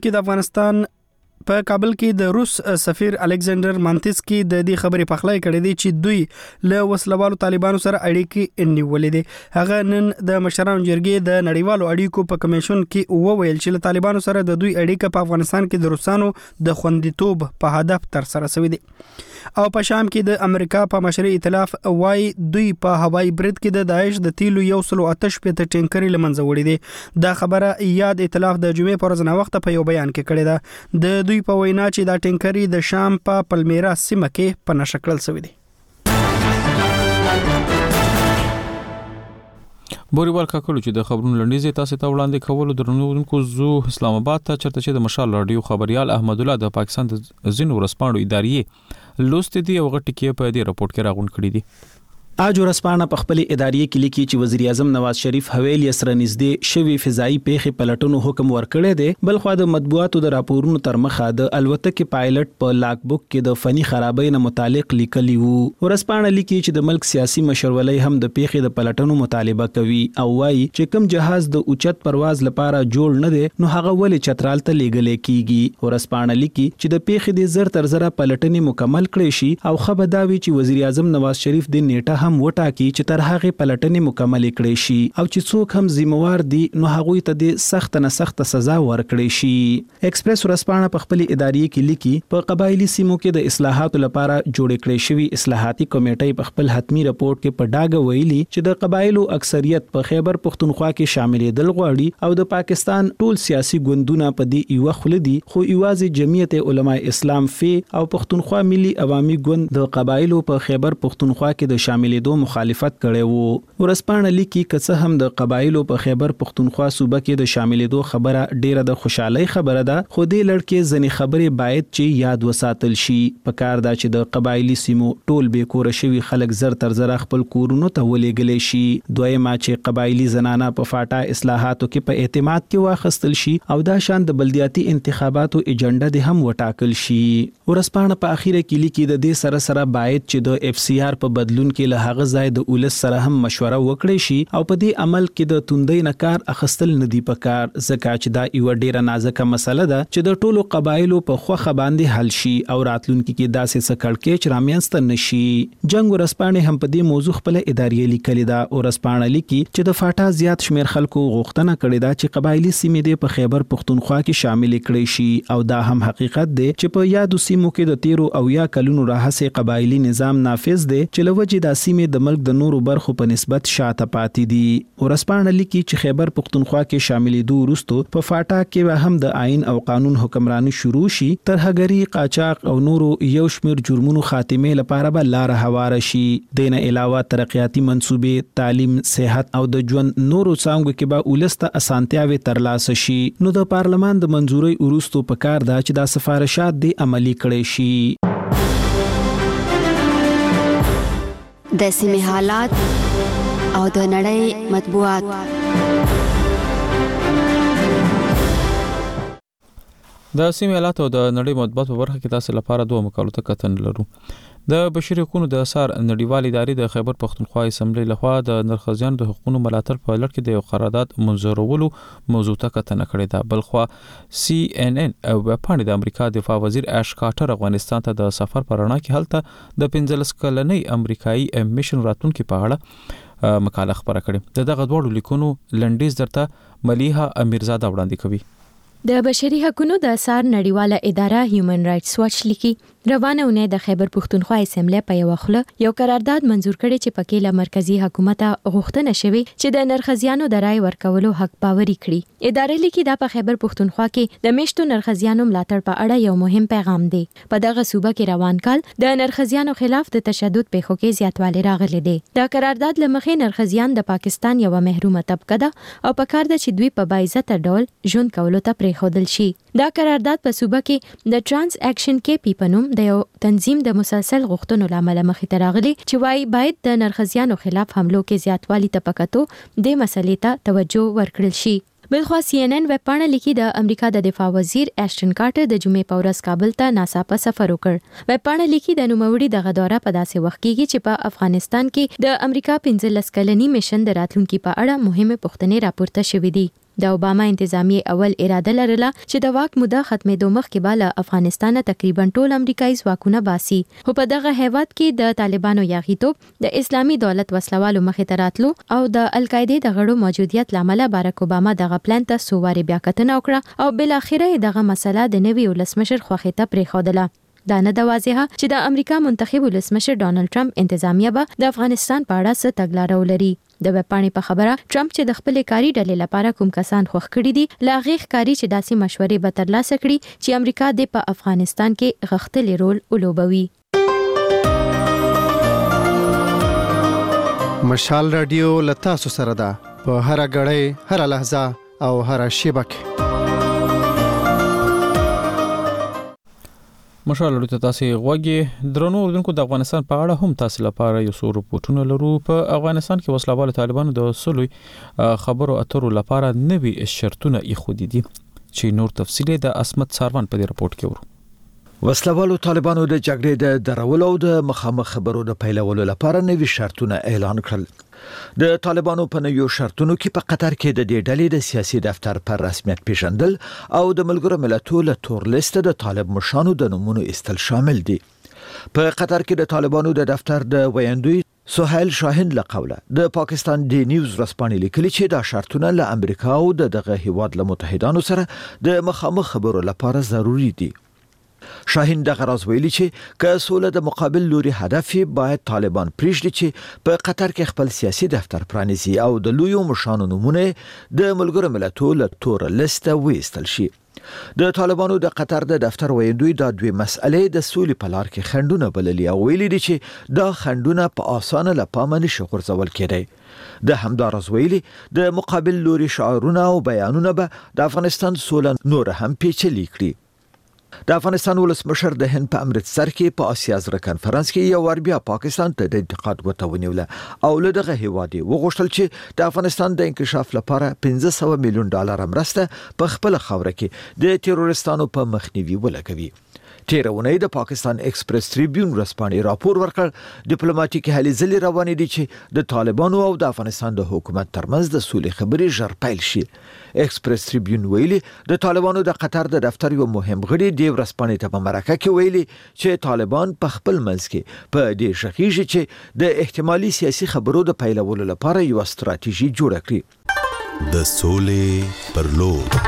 کې د روس سفیر الکساندر مانتسکی د دې خبرې پخلای کړې دي چې دوی له وسلوالو طالبانو سره اړیکې نیولې دي. هغه نن د مشرانو جرګې د نړیوالو اړیکو په کمیشن کې وویل چې له طالبانو سره د دوی اړیکه په افغانستان کې د روسانو د خوندیتوب په هدف تر سره شوې دي. او په شام کې د امریکا په مشري ائتلاف وايي دوی په هوایي برید کې د داعش د تیلو 108 ټینکرې لمنځه وړي دي. دا خبره یاد ائتلاف د جمعې پر ورځ نه وخت په یو بیان کې کړې ده. د دوی په وینا چې دا ټینکرې د شام په پلمیرا سیمه کې په نشکل شوې دي.
بوریوال کاکړو چې د خبرونو لنډیز تاسو ته وړاندې کولو درنوونکو زو اسلام آباد ته چرته چې د مشال رادیو خبريال احمد الله د پاکستان د زینو رسپانډو ادارې لوست دي او غټکی په دې رپورت کې راغون کړی دي.
اج ورسپانه په خپل ادارې کې لیکي چې وزیر اعظم نواز شریف حویلی سره نږدې شوی فضائي پیښې پلټونو حکم ورکړی دی. بل خو د مطبوعاتو د راپورونو تر مخه د الوتکې پایلټ په لاک بوک کې د فني خرابۍ نه متعلق لیکلی وو. ورسپانه لیکي چې د ملک سیاسي مشرولۍ هم د پیښې د پلټونو مطالبه کوي او وایي چې کوم جهاز د اوچت پرواز لپاره جوړ نه دی نو هغه ولې چترال ته لیږل کیږي. ورسپانه لیکي چې د پیښې د زر تر زره پلټنې مکمل کړي شي او خبرداوي چې وزیر اعظم نواز شریف د نیټه هم وټاکي چې تر هغه پلټنې مکمل کړي شي او چې څوک هم ذمہوار دي نو هغه ته د سخت نه سخت سزا ورکړي شي. ایکسپریس ورسپانه په خپل ادارې کې لیکي په قبایلی سیمو کې د اصلاحاتو لپاره جوړ کړي شوی اصلاحاتي کمیټې په خپل حتمی رپورت کې په ډاګه ویلي چې د قبایلو اکثریت په خیبر پښتونخوا کې شاملېدل غواړي او د پاکستان ټول سیاسي ګوندونه په دې یو خل دي خو یوازې جمعیت علماء اسلام فی او پښتونخوا ملي عوامي ګوند د قبایلو په خیبر پښتونخوا کې د شاملېدو مخالفت کړي وو. ورسپانه لیکي که هم د قبایلو په خیبر پښتونخوا صوبه کې د شاملېدو خبره ډیره د خوشحالي خبره ده خو دې لړکې ځنې خبرې باید چې یاد وساتل شي. پکار دا چې د قبایلی سیمو ټول به کور شوی خلک زر تر زر خپل کورونو ته ولېګلې شي. دویمه چې قبایلی زنانه په فاټا اصلاحاتو کې په اعتماد کې واخستل شي او دا شان د بلدیاتي انتخاباتو ایجنډا د هم وټاکل شي. ورسپانه په اخیره کې لیکي د دې سره سره باید چې د اف سی آر په بدلون کې له هغه ځای د اولس سره هم مشوره وکړي شي او په دې عمل کې د توندۍ نه کار اخستل ندی پکار ځکه چې دا یو ډیره نازکه مسله ده چې د ټولو قبایلو په خوخه باندې حل شي او راتلونکي کې داسې سکړکې چې رامنځته نشي. جنگ ورسپانه هم په دې موضوع خپل ادارې لیکلي دا او ورسپانه لیکي چې د فاټا زیات شمیر خلکو غوښتنه کړې ده چې قبایلی سیمې د په خیبر پښتونخوا کې شامل کړي شي او دا هم حقیقت دی چې په یادو سیمو کې د 13 او یا کلونو راهسه قبایلی نظام نافذ دی چې لوجه د سیمې د ملک د نورو برخو په نسبت شاته پاتې دي. ورسپانه لیکي چې خیبر پښتونخوا کې شاملېدو وروسته په فاټا کې هم د آئین او قانون حکمرانی شروع شي ترهګری قاچاق او نورو یو شمیر جرمونو خاتمه لپاره به لار هوار شي. دینه علاوه ترقیاتی منصوبې تعلیم صحت او د ژوند نورو څنګه کې به ولسته اسانتیاوي ترلاسه شي. نو د پارلمان د منځوري وروسته په کار دا چې د سفارشات دی عملی کړي شي.
د سیمې حالات او د نړۍ مطبوعات.
د سیمې حالات او د نړۍ مطبوعات په برخه کې تاسو لپاره دوه مقالو ته کتن لرو. د بشري حقوقو د اثار نړیوال ادارې د خیبر پښتونخوا اسمبلی لخوا د نرخزیانو د حقوقو ملاتړ په لړ کې د یو قرارداد منظورولو موضوع ته کتنه کړې ده. بلخوا CNN او وپاڼې د امریکا دفاع وزیر اش کارټر افغانستان ته د سفر پر اړه کې هلته د 15 کلنۍ امریکایي میشن راتلونکو په اړه مقاله خبره کړې. دغه دوه لیکونو لنډیز درته ملیحه امیرزاده وړاندې کوي.
د بشري حقوقو د اثار نړیواله اداره هیومن رائټس واچ لیکي روانه اونۍ د خیبر پښتونخوا اسمبلی په یو خله یو قرارداد منزور کړي چې پکې له مرکزی حکومت غوښتنه شوی چې د نرخزیانو د رای ورکولو حق باوري کړي. اداره لیکي دا په خیبر پښتونخوا کې د میشتو نرخزیانو ملاتړ په اړه یو مهم پیغام دی. په دغه صوبه کې روان کال د نرخزیانو خلاف د تشدد پیښو کې زیاتوالی راغلی دی. د قرارداد لمخې نرخزیان د پاکستان یو محرومه طبقه ده او په کار ده چې دوی په باعزته ډول ژوند کولو ته پریښودل شي. دا قرارداد په صوبه کې د ترانس اکشن KP په نوم د یو تنظیم د مسلسل غوښتنو لامل مخې ته راغلي چې وايي باید د نرخزیانو خلاف حملو کې زیاتوالی ته پکاتو د مسلې ته توجه ورکړل شي. بلخوا CNN وپاڼه لیکي د امریکا د دفاع وزیر اشټن کارټر د جمعې په ورځ کابل ته ناڅاپه سفر وکړ. وپاڼه لیکي د نوموړي دغه دوره په داسې وخت کې چې په افغانستان کې د امریکا 15 کلنی میشن د راتلونکو په اړه مهمه پوښتنې راپورته شوې دي. د اوباما انتظامی اول اراده لرله چې د واک موده ختمېدو مخکې به له افغانستانه تقریبا ټول امریکایي ځواکونه باسي. خو په دغه هیواد کې د طالبانو یاغیتوب د اسلامي دولت وسلوالو مخې ته راتلو او د القاعده د غړو موجودیت لامل باراک اوباما دغه پلان ته سوواري بیا کتنه وکړه او بل اخره دغه مسله د نوي ولسمشر خوښه ته پریښودله. دا نه د واضحه چې د امریکا منتخب ولسمشر ډانلډ ټرمپ انتظامیه به د افغانستان په اړه څه تګلاره ولري. د وپاڼې په خبره ټرمپ چې د خپل کاری ډلې لپاره کوم کسان خوښ کړي دي لا غیخ کاری چې داسې مشورې به ترلاسه کړي چې امریکا د په افغانستان کې غښتلي رول ولوبوي.
مشال رادیو لتاسو سره ده په هر غړې هر لحظه او هر شیبه کې.
مشال ورته تاسو غوږی درنو ودونکو د افغانستان په اړه هم تاسو لپاره یو څو رپورټونه لرو. په افغانستان کې وسلوال طالبانو د سولې خبرو اترو لپاره نوي شرطونه ایښودي دي چې نور تفصیل د اسمت ساروان په دې رپورت کې ورو.
وسلوالو طالبانو د جګړې د درولو او د مخامخ خبرو د پیلولو لپاره نوي شرطونه اعلان کړل. د طالبانو په نویو شرطونو کې په قطر کې د دې ډلې د سیاسي دفتر پر رسمیت پیژندل او د ملګرو ملتونو له تور لیست د طالب مشرانو د نومونو ایستل شامل دي. په قطر کې د طالبانو د دفتر د ویاندوی سهیل شاهین له قوله د پاکستان دی نیوز رسپانې لیکلي چې دا شرطونه له امریکا او دغه هیواد له متحدانو سره د مخامخ خبرو لپاره ضروری دي. شاهین دغه راز ویلي چې که سوله د مقابل لوري هدف باید طالبان پریږدي چې په قطر کې خپل سیاسي دفتر پرانیزي او د لویو مشرانو نومونه د ملګرو ملتونو له تور لیست وایستل شي. د طالبانو د قطر د دفتر ویندوی دا دوی مسئله د سولې په لار کې خندونه بللي او ویلي دي چې دا خندونه په اسانه له پامه نشي غورځول کېدای. د همدارز ویلي د مقابل لوري شعارونه او بیانونه به د افغانستان سوله نور هم پیچلې کړي. د افغانستان ولسمشر د هند په امرتسر کې په آسیا زړه کانفرنس کې یو ور بیا پاکستان ته د انتقاد غوته ونیوله او له دغه هیواد وغوښتل چې د افغانستان د انکشاف لپاره $500 میلیون مرسته په خپل خاوره کې د تیرورستانو په مخنیوي ولګوي. تیرونی د پاکستان ایکسپریس ټریبیون رسپانې راپور ورکړ ډیپلوماټیک هلې ځلې روانې دي چې د طالبانو او د افغانستان د حکومت ترمنځ د سولې خبرې ژر پیل شي. ایکسپریس ټریبیون ویلي د طالبانو د قطر د دفتر یو مهم غړي دی رسپانې ته په مرکه کې ویلي چې طالبان په خپل منځ کې په دې شخیږي چې د احتمالي سیاسي خبرو د پیلولو لپاره یو ستراتیژي جوړه کړي.
د سولې پر لور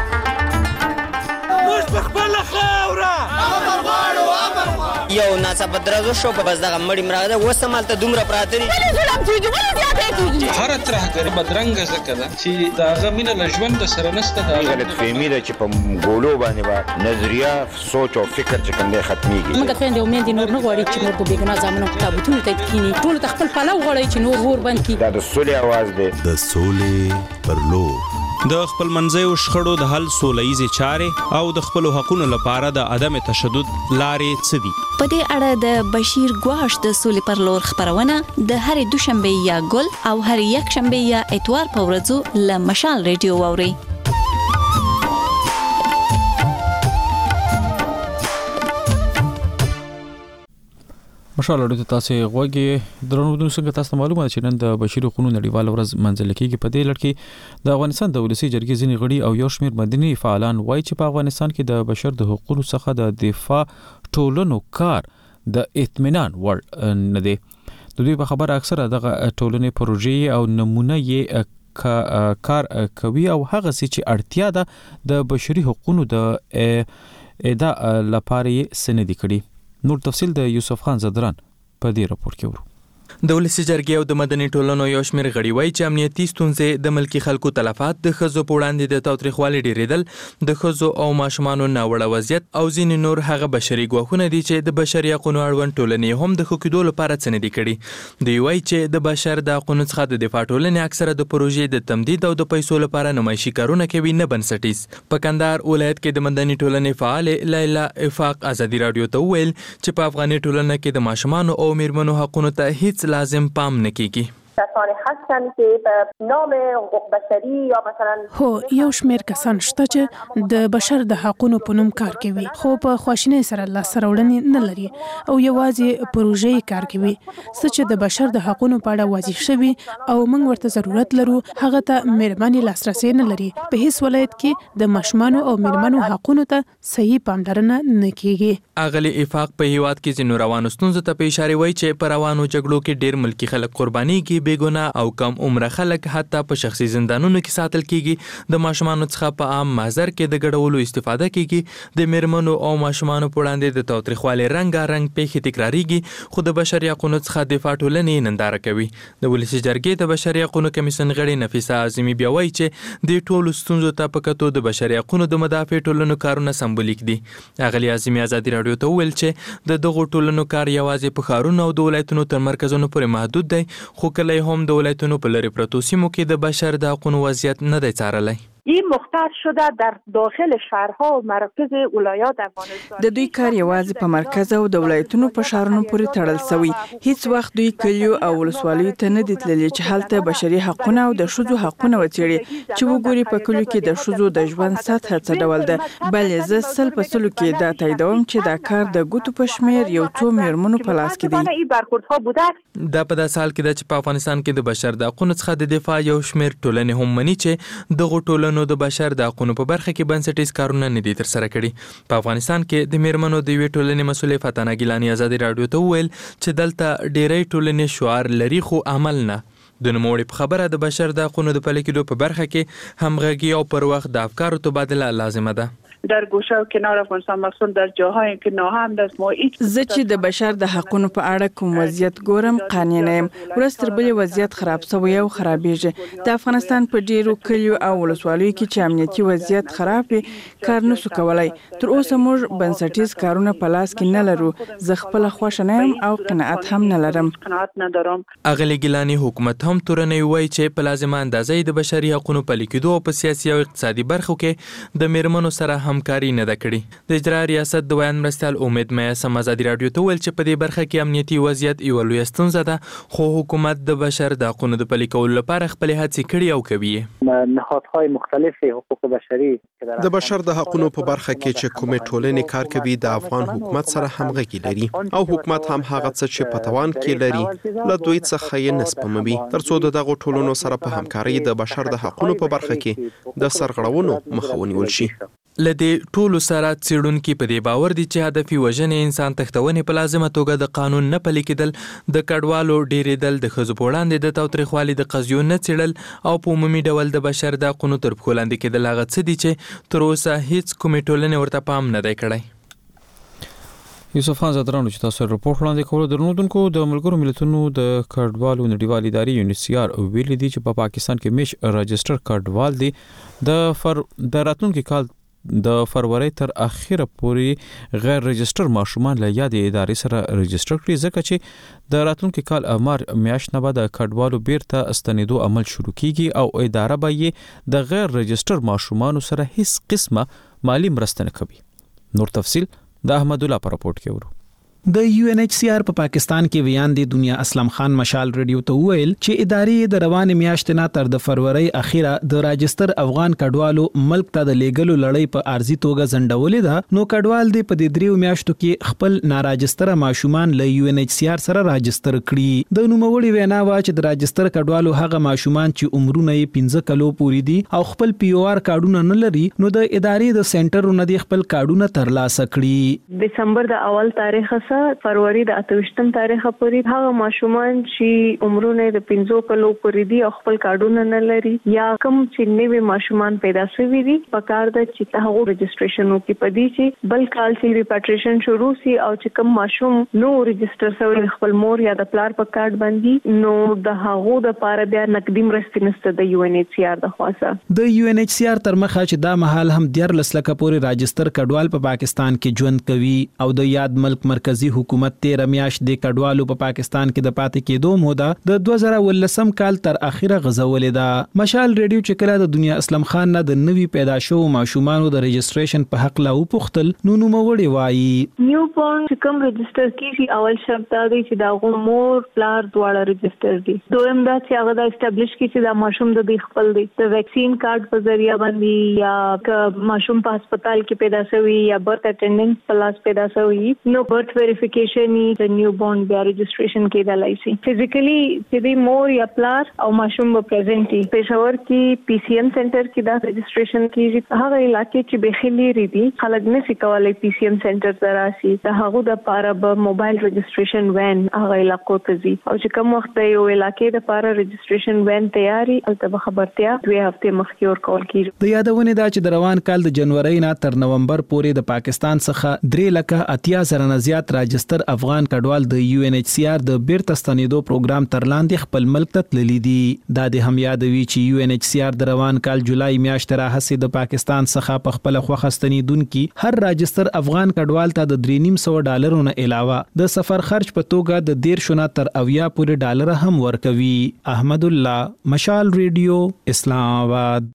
یو ناڅاپه درازو شو په بس دغه مړی مراغه وسمالته دومره پراته دي ظلم کیږي ولې زیاته کیږي
هر طرح کړي بدرنګ زکه ده چې داغه مینه لژوند د سره نسته دا
غلط فهمي ده چې په ګولو باندې با نظریه سوچ او فکر چې کوم ختميږي
موږ خويندې امید نور نه غواړي چې نور د بیګنا ځامنو کتابونه ته کینی ټول خپل پلو غواړي چې نور ور باندې کی
دا د سولې आवाज ده
د سولې پر لور
د خپل منځیو شخړو د حل سوله‌ایزي چارې او د خپل حقوقو لپاره د عدم تشدد لارې څه دي.
په دې اړه د بشیر ګواش د سولې پر لور خبرونه د هرې دوشنبه یا ګل او هرې یک شنبه یا اتوار په ورځو له مشال ریډیو واوري.
مشال اړو ته تاسو غوږی درنو څنګه تاسو معلومه ده چې نن د بشري حقوقو نړیوال ورځ منځل کېږي. په دې لړ کې د افغانستان د ولسی جرګې ځینې غړي او یو شمېر مدني فعالان وایي چې په افغانستان کې د بشر د حقوقو څخه د دفاع ټولنو کار د اطمینان وړ نه دی. د دوی په خبره اکثره دغه ټولنې پروژې او نمونه یې کار کوي او هغه چې اړتیا ده د بشري حقوقو د ادا لپاره یې سندې کړي. نور تفصیل د یوسف خان زدران په دې راپور کې ورو.
د ولسی جرګې او د مدني ټولنو یو شمېر غړي وایي چې امنیتي ستونزې د ملکي خلکو تلفات د ښځو په وړاندې د تاوتریخوالي ډېرېدل د ښځو او ماشومانو ناوړه وضعیت او ځینې نور هغه بشري ګواښونه دي چې د بشري حقوقو اړوند ټولنې هم د ښه کېدو لپاره څه نه دي کړي. دوی وایي چې د بشر د حقوقو څخه د دفاع ټولنې اکثره د پروژې د تمدید او د پیسو لپاره نمایشي کارونه کوي نه بنسټیز. په کندهار ولایت کې د مدني ټولنې فعال لیلا افاق ازادي رادیو ته وویل چې په افغاني ټولنه کې د ماشومانو او میرمنو حقوقو ته هیڅ لازم پام نه کیږي.
کسانی هستن که به نام حقوق بشری یا مثلا
هو یو شمېر کسان شته چې د بشر د حقوقو په نوم کار کوي خو په خواشینۍ سره لاسته راوړنې نه لري او یوازې پروژې کار کوي چې د بشر د حقوقو په اړه واضح شوي او موږ ورته ضرورت لرو هغه ته مهرباني لاسرسي نه لري. په هیڅ ولایت کې د ماشومانو او میرمنو حقوقو ته صحیح پاملرنه نه کیږي.
اغلی افاق په هیواد کې ځینو روانو ستونزو ته په اشاره وایي چې په روانو جګړو کې ډېر ملکي خلک قرباني کې بېګناه او کم عمره خلک حتی په شخصي زندانونو کې ساتل کیږي. د ماشومانو څخه په عام محضر کې د ګډولو استفاده کیږي. د میرمنو او ماشومانو په وړاندې د تاوتریخوالي رنګارنګ پیښې تکراریږي خو د بشري حقوقو څخه دفاع ټولنې ننداره کوي. د ولسی جرګې د بشري حقوقو کمیسیون غړي نفیسه اعظمي بیا وایي چې د ټولو ستونزو ته په کتو د بشري حقوقو د مدافع ټولنو کارونه سمبولیک دي. اغلی اعظمي ازادي رادیو ته وویل چې د دغو ټولنو کار یوازې په ښارونو او د ولایتونو تر مرکزونو پورې محدود دی خو کله هم د ولایتونو په لرې پرتو سیمو کې د بشر د حقوقو وضعیت نه دی څارلی.
این مختص شده در داخل شهرها و مراکز ولایات افغانستان.
د دوی کار یوازې په مرکز او د ولایتونو په شهرونو پورې تړل شوی. هیڅ وخت دوی کلیو او ولسوالیو ته نه دي تللي چې هلته بشري حقوقونه او د ښځو حقوقونه وڅېړي چې وګوري په کلیو کې د ښځو د ژوند سطح څه ډول ده. بلې زه 100% کې دا تاییدوم چې دا کار د ګوتو په شمېر یو څو میرمنو په لاس کې دی.
دا په داسې حال کې ده چې په افغانستان کې د بشر د حقوقو څخه د دفاع یو شمېر ټولنې هم مني چې دغو ټولنو د بشر د حقوقو په برخه کې بنسټیز کارونه نه دي ترسره کړي. په افغانستان کې د میرمنو د یوې ټولنې مسولې فتانه ګیلاني ازادي رادیو ته وویل چې دلته ډېری ټولنې شعار لري خو عمل نه. د نوموړي په خبره د بشر د حقوقو د پلي کېدو په برخه کې همغږي او پر وخت د افکارو تبادله لازمه ده.
در گوشه و کنار افغانستان مخصوصا در جاهایی که ناهم دست ما
زه چې د بشر د حقوقو په اړه کوم وضعیت ګورم قانع نه یم. ورځ تر بلې وضعیت خراب شوی او خرابېږي. د افغانستان په ډیرو کلیو او ولسوالیو کې چې امنیتي وضعیت خراب وي کار نشو کولای. تر اوسه موږ بنسټیز کارونه په لاس کې نه لرو. زه خپل خوښ نه یم او قناعت هم نه لرم.
اغلی ګیلاني حکومت هم تورنوي وایي چې په لازمه اندازې د بشري حقوقو پلي کېدو او په سیاسي او اقتصادي برخو کې د میرمنو سره همکاري نه ده کړې. د اجرا ریاست د بیان مرستیال امید میاسم ازادي رادیو ته ویل چې په دې برخه کې امنیتي وضعیت یوه لویه ستونزه ده خو حکومت د بشر د حقوقو د پلي کولو لپاره خپلې هڅې کړي او کوي.
نهادهای مختلف حقوق بشري
د بشر د حقوقو په برخه کې چې کومې ټولنې کار کوي د افغان حکومت سره همغږي لري او حکومت هم هغه څه چې په توان کې لري له دوی څخه یې نه سپموي ترڅو د دغو ټولنو سره په همکارۍ د بشر د حقوقو په برخه کې د سرغړونو مخه ونیول شي.
لدې ټولو سره څېړونکي په دې باور دي چې هدفي وژنې انسان تښتونې په لازمه توګه د قانون نه پلي کېدل د کډوالو ډېرېدل د ښځو په وړاندې د تاوتریخوالي د قضیو نه څېړل او په عمومي ډول د بشر د حقوقو تر پښو لاندې کېدل هغه څه دي چې تر اوسه هیڅ کومې ټولنې ورته پام نه دی کړی.
یوسف خان زدرانو چې تاسو رپورټ وړاندې کولو درنودونکو د ملګرو ملتونو د کډوالو نړیوال ادارې یونیسیار ویلي دي چې په پاکستان کې میش رجسټر کډوال دي د راتلونکي کال د فروری تر اخره پورې غیر رجسټر ماشومان له یادې ادارې سره رجسټر کړي ځکه چې د راتلونکي کال مار میاشت نه بعد کډوالو بیرته استنیدو عمل شروع کیږي او اداره به یې د غیر رجسټر ماشومانو سره هیڅ قسمه مالی مرسته نه کوي. نور تفصیل د احمد الله پر رپورټ کې ورو.
د UNHCR په پاکستان کې ویاندې دنیا اسلم خان مشال ریډیو ته وویل چې ادارې د روان میاشتې نه تر د فروری اخیره د راجستر افغان کډوالو ملک ته د لیګلو لړۍ په ارزي توګه ځنډولې ده. نو کډوال دې په دې 3 میاشتو کې خپل ناراجستره ماشومان له UNHCR سره راجستر کړي. د نوموړي وینا وا چې د راجستر کډوالو هغه ماشومان چې عمرونه یې 15 کلو پورې دي او خپل POR کارډونه نه لري نو د ادارې د سنټرونو د خپل کارډونه ترلاسه کړي.
دسمبر د اول تاریخ فروری د 28 تاریخ پورې هغه ماشومان چې عمرونه د 15 کلو پورې دي او خپل کارډونه نه لري یا کوم چې نوې ماشومان پیدا شوي دي پکار د چې هغه رجسټریشن وکړي په دې چې بل کال چې ریپاټریشن شروع شي او چې کوم ماشوم نو رجسټر شوی خپل مور یا د پلار په کارت باندې نو د هغه د لپاره بیا نقدي مرستې نشته د UNHCR د خاصه.
د UNHCR تر مخه چې دا مهال هم 14 لک پورې راجستر کډوال په پاکستان کې ژوند کوي او د یاد ملک مرکزی حکومت 13 میاشت د کډوالو په پاکستان کې د پاتې کېدو موده د 2019 کال تر اخیره غزولې ده. مشال ریډیو چې کله د دنیا اسلم خان نه د نوي پیدا شو ماشومانو د رجسټریشن په حق لا وپختل نو نوموړي وایي
نیو بورن چې کوم رجسټر کیږي اول شرط دا دی چې دا غو مور پلار دواړه رجسټر دي. دویم دا چې هغه د اسټابلیش کی چې دا ماشوم د خپل دی د ویکسین کارت په ذریعہ باندې یا ک ماشوم په هسپتال کې پیدا شوی یا برث اټینډنس پلاس پیدا شوی نو برث ویریفیکیشن د نیو بورن بیا رجسټریشن کېدلای شي. فزیکلی چې د مور یا پلار او ماشوم په پریزنټ دي پېښور کې PCM سنټر کې دا رجسټریشن کیږي. هغه علاقې چې بخیلی ریدي خلک نه سي کولای PCM سنټر ته راشي ته هغه د پاره به موبایل رجسټریشن وین هغه علاقو ته ځي او چې کوم وخت یو علاقې د پاره رجسټریشن وین تیاری البته خبرتیا 2 هفته مخکې ور کول کیږي.
د یادونه دا چې د روان کال د جنوري نه تر نومبر پورې د پاکستان څخه 3,80,000 نه زیات راجستر افغان کډوال د UNHCR د بیرته ستنېدو پروګرام تر لاندې خپل ملک ته تللي دي. دا د هم یادوي چې UNHCR د روان کال جولای میاشتې راهسې د پاکستان څخه په خپل خوښه ستنېدونکو هر راجستر افغان کډوال ته د $3,900 نه علاوه د سفر خرج په توګه د 10 تر 80 پورې ډالر هم ورکوي. احمد الله مشال ریډیو اسلام آباد.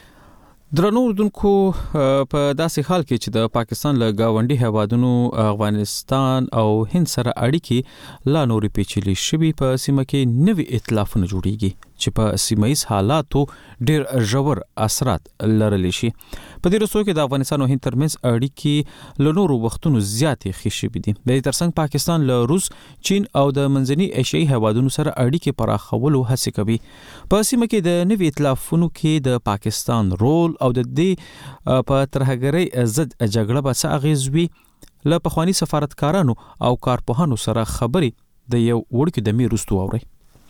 درنو اردوونکو په داسې حال کې چې د پاکستان له گاونډي هیوادونو افغانستان او هند سره اړیکې لا نورې پیچلې شوي په سیمه کې نوي ائتلافونه جوړیږي چې په سیمایي حالاتو ډېر ژور اثرات لرلی شي. په دې رسو کې د افغانستان او هند ترمنځ اړیکې له نورو وختونو زیاتې ښې شوي دي. د دې ترڅنګ پاکستان له روس، چین او د منځني ایشیایي هیوادونو سره اړیکې پراخولو هڅې کوي. په سیمه کې د نوي ائتلافونو کې د پاکستان رول او د دې په ترهګرۍ ضد جګړه به څه اغیز وي. له پخواني سفارتکارانو او کارپوهانو سره خبرې د یو وړوکي دمې وروسته واورئ.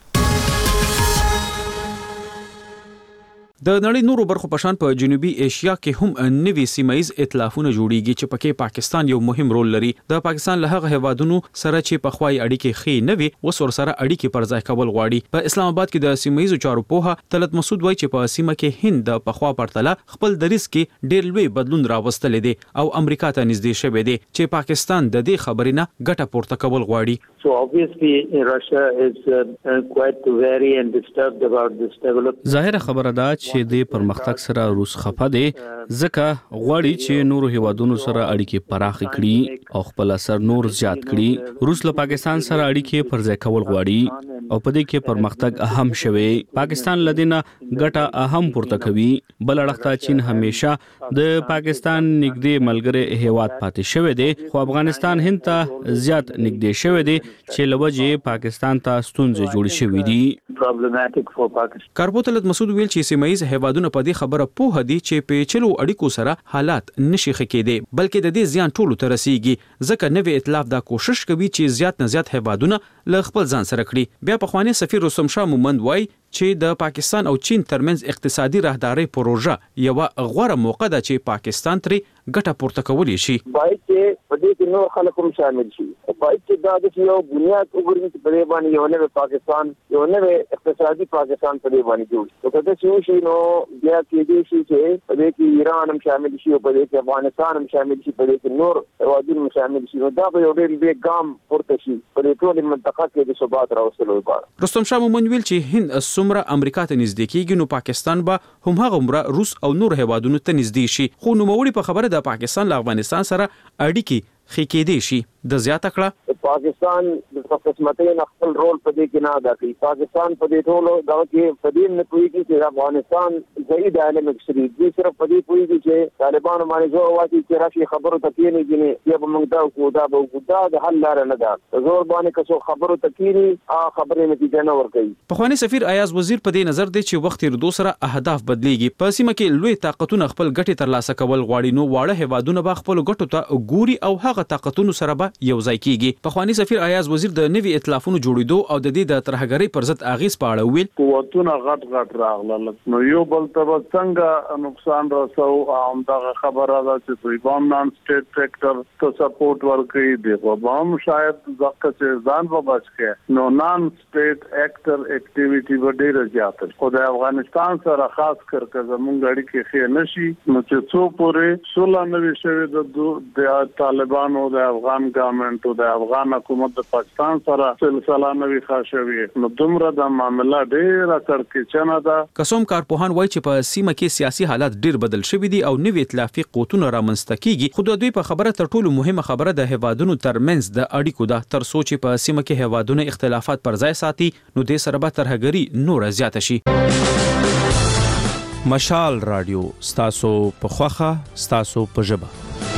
د نړۍ نورو برخو په شان په جنوبي ایشیا کې هم نوي سیمایي ائتلافونه جوړیږي چې پکې پاکستان یو مهم رول لري. د پاکستان له هغه هیوادونو سره چې په خوای اړیکې خې نوي وسور سره اړیکې پر ځای کول غواړي. په اسلام آباد کې د سیمایي چارو پوها طلعت مسعود وایي چې په سیمه کې هند په خوا پرتله خپل دریس کې ډېر لوی بدلون راوستل دي او امریکا ته نږدې شوی دی چې پاکستان د دې خبرې نه ګټه پورته کول غواړي.
So obviously Russia is quite wary and disturbed about this development.
ظاهر خبره ده چې د پرمختګ سره روس خفه دي ځکه غواړي چې نورو هیوادونو سره اړیکې پراخ کړي او خپل اثر نور زیات کړي. روس له پاکستان سره اړیکې پر ځای کول غواړي او په دې کې پرمختګ اهم شوی. پاکستان لدینه ګټه اهم پورته کوي. بل اړخته چین همیشه د پاکستان نږدې ملګری هیواد پاتې شوی دی خو افغانستان هند ته زیات نږدې شوی دی چې لوجه پاکستان ته ستونزې جوړې شوې دي.
کارپو طلعت مسعود ویل چې سیمایي هیوادونه په دې خبره پوه دي چې پیچلو اړیکو سره حالات نشي ښه کېدی بلکې د دې زیان ټولو ته رسیږي ځکه نوې ائتلاف دا کوشش کوي چې زیات نه زیات هیوادونه له خپل ځان سره کړي. بیا پخوانی سفیر رستم شاه مومند وایي چې د پاکستان او چین ترمنځ اقتصادي راهداري پروژه یو غوره موقع ده چې پاکستان ترې ګټه پورته کولی شي.
باید چې په دې کې نور خلک هم شامل شي. باید چې دا د یو بنیاد وګورئ چې په دې باندې یو نوې پاکستان یو نوې اقتصادي پاکستان په دې باندې جوړ شي. کله چې شي نو بیا کېږي چې په دې کې ایران هم شامل شي او په دې کې افغانستان هم شامل شي په دې کې نور هیوادونه هم شامل شي. نو دا به یو ډېر لوی ګام پورته شي په دې ټولې منطقه کې د ثبات راوستلو لپاره.
رستم شاه مومند ویل چې هند څومره امریکا ته نږدې کېږي نو پاکستان به هم هغه روس او نور هیوادونو ته نږدې شي. خو نوموړي په خبره د پاکستان له افغانستان سره اړیکې ښې کېدې شي. د زیاته کړه
پاکستان د قسمتین خپل رول په دې کې نه ادا کوي. پاکستان په دې ټولو دا کې په دې نه کوي چې افغانستان ځای د عالم شریف دي صرف په دې کوي چې طالبان باندې زور واچي چې راشي خبرو تکینی دي یا به موږ دا کو دا به دا د حل لار نه ده. زور باندې که خبرو تکینی خبرې نتیجه نه ورکوي.
پخوانی سفیر ایاز وزیر په دې نظر دی چې وخت ردو سره اهداف بدلیږي. په سیمه کې لوی طاقتونه خپل ګټې ترلاسه کول غواړي، نو واړه هیوادونه به خپل ګټو ته ګوري او هغه طاقتونو سره به یو ځای کیږي. پخوانی سفیر ایاز وزیر د نوي ائتلافونو جوړیدو او د دې د ترهګرۍ پر ضد اغیز په اړه ویل.
قوتونه غټ راغله، نو یو بل ته څنګه نقصان رسو. هم دا خبره ده چې طالبان نان سټیټ سېکټر ته سپورټ ورکوي، دی هم شاید ځکه چې ځان به بچ کې نو نان سټیټ اکټر اکټیویټي به ډیره زیاته. خو د افغانستان سره خاص کر که زمونږ اړیکې ښې نشي نو چې څو پورې صلح نه وي شوې د طالبانو د افغان ګورنمنټ او د افغان حکومت د پاکستان سره سلسله نه وي ښه شوې نو دومره د معامله ډیره کړکېچنه ده.
قسم کارپوهان وایي چې په سیمه کې سیاسي حالات ډیر بدل شوي دي او نوي ائتلافي قوتونه رامنځته کیږي. خو د دوی په خبره تر ټولو مهمه خبره د هیوادونو ترمنځ د اړیکو ده. تر څو چې په سیمه کې هیوادونه اختلافات پر ځای ساتي نو د سره به ترهګري نور زیاته شي.
مشال رادیو ستاسو په خوخه ستاسو په ژبه.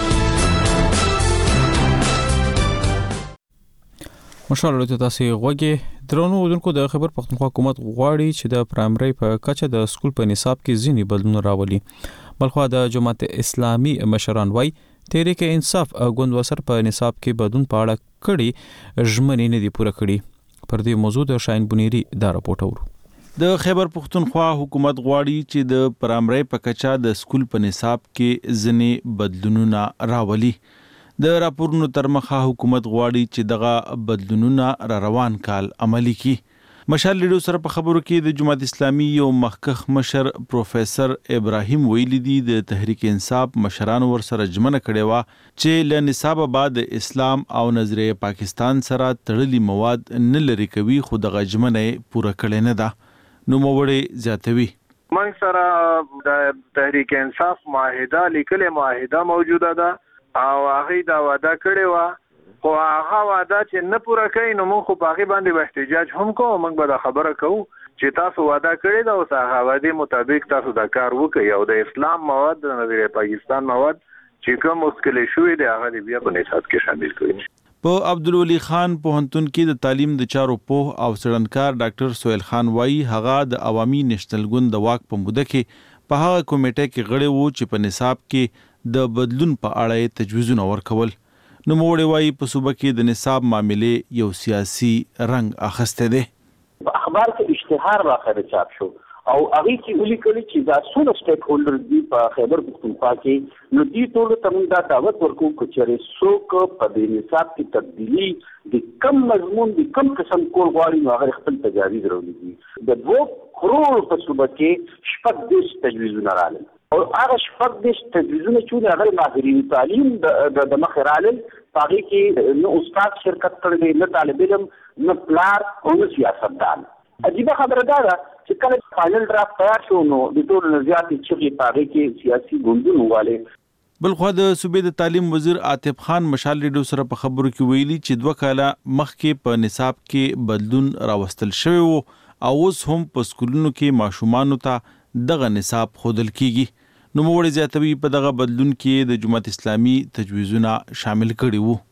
مشال رادیو تاسو غوږی درنو ودونکو د خبر پښتونخوا حکومت غواړي چې د پرایمري په کچه د سکول په نصاب کې ځینې بدلون راولي. بلخوا د جماعت اسلامي مشران وای تحریک انصاف غوند وسر په نصاب کې بدلون په اړه کړي ژمنې نه دي پوره کړي. پر دې موضوع د شاین بنيري دا راپورټ اورو.
د خیبر پښتونخوا حکومت غواړي چې د پرایمري په کچه د سکول په نصاب کې ځینې بدلونونه راولي. د راپورونو تر مخه حکومت غواړي چې دغه بدلونونه را روان کال عملی کړي. مشال لیډو سره په خبرو کې د جماعت اسلامي یو مخکخ مشر پروفیسور ابراهیم ویلي دي د تحریک انصاف مشرانو ور سره ژمنه کړې و چې له نصاب بعد اسلام او نظریه پاکستان سره تړلي مواد نه لري کوي، خو دغه ژمنه پوره کړې نه ده. نو موړې زیاتوي.
موږ سره د تحریک انصاف معاهده لیکلې معاهده موجوده ده او هغه دا وعده کړې و، خو هغه وعده چې نه پوره کوي نو موږ خو په هغه باندې احتجاج هم کوو. موږ به دا خبره کوو چې تاسو وعده کړې ده او هغه وعده مطابق تاسو دا کار وکړئ او د اسلام مواد د نظریه پاکستان مواد چې کوم مشکل شوې ده هغه بیا په نصاب کې شامل کړئ.
په عبدالولي خان پوهنتون کې د تعلیم د چارو پوه او څېړنکار ډاکټر سهیل خان وایي هغه د عوامي نېشنل ګوند د واک په موده کې په هغه کمیټه کې غړی وو چې په نصاب کې د بدلون په اړه تجویزونه ورکول. نو موړې وایي په صوبه کې د نصاب معاملې یو سیاسي رنګ اخسته ده.
په اخبار کې اشتهار راخره چاپ شو او هغه کې ولیکل چې دا څونه سټیک هولډر دي په خیبر پښتونخوا کې نو دې ټول ته موږ دا دعوت ورکوو چې څوک په دې نصاب کې تبدیلی د کم مضمون د کم قسم کول غواړي نو هغه خپل تجاویز راوړي. د 2 کروڑ په صوبه کې شپږ دیش تجویزونه راغلل او هغه شپږ دیش تجویزونه چې هغه ماهرین تعلیم د مخرالل پاره کې نو استاد شرکت کړي، نه طالب علم، نه پلار او نه سیاستدان. عجیب خبره ده چې کله فائنل ډرافټ تیار شو نو د ټول نظریاتي چې پاره کې سیاسي ګوندونه والے.
بلخوا د صوبې د تعلیم وزیر عاطف خان مشال لیډو سره په خبرو کې ویلي چې 2 کاله مخکې په نصاب کې بدلون راوستل شوی وو او اوس هم په سکولونو کې ماشومانو ته دغه نصاب خودل کیږي. نو موړې زیاتوي په دغه بدلون کې د جماعت اسلامي تجویزونه شامل کړي وو.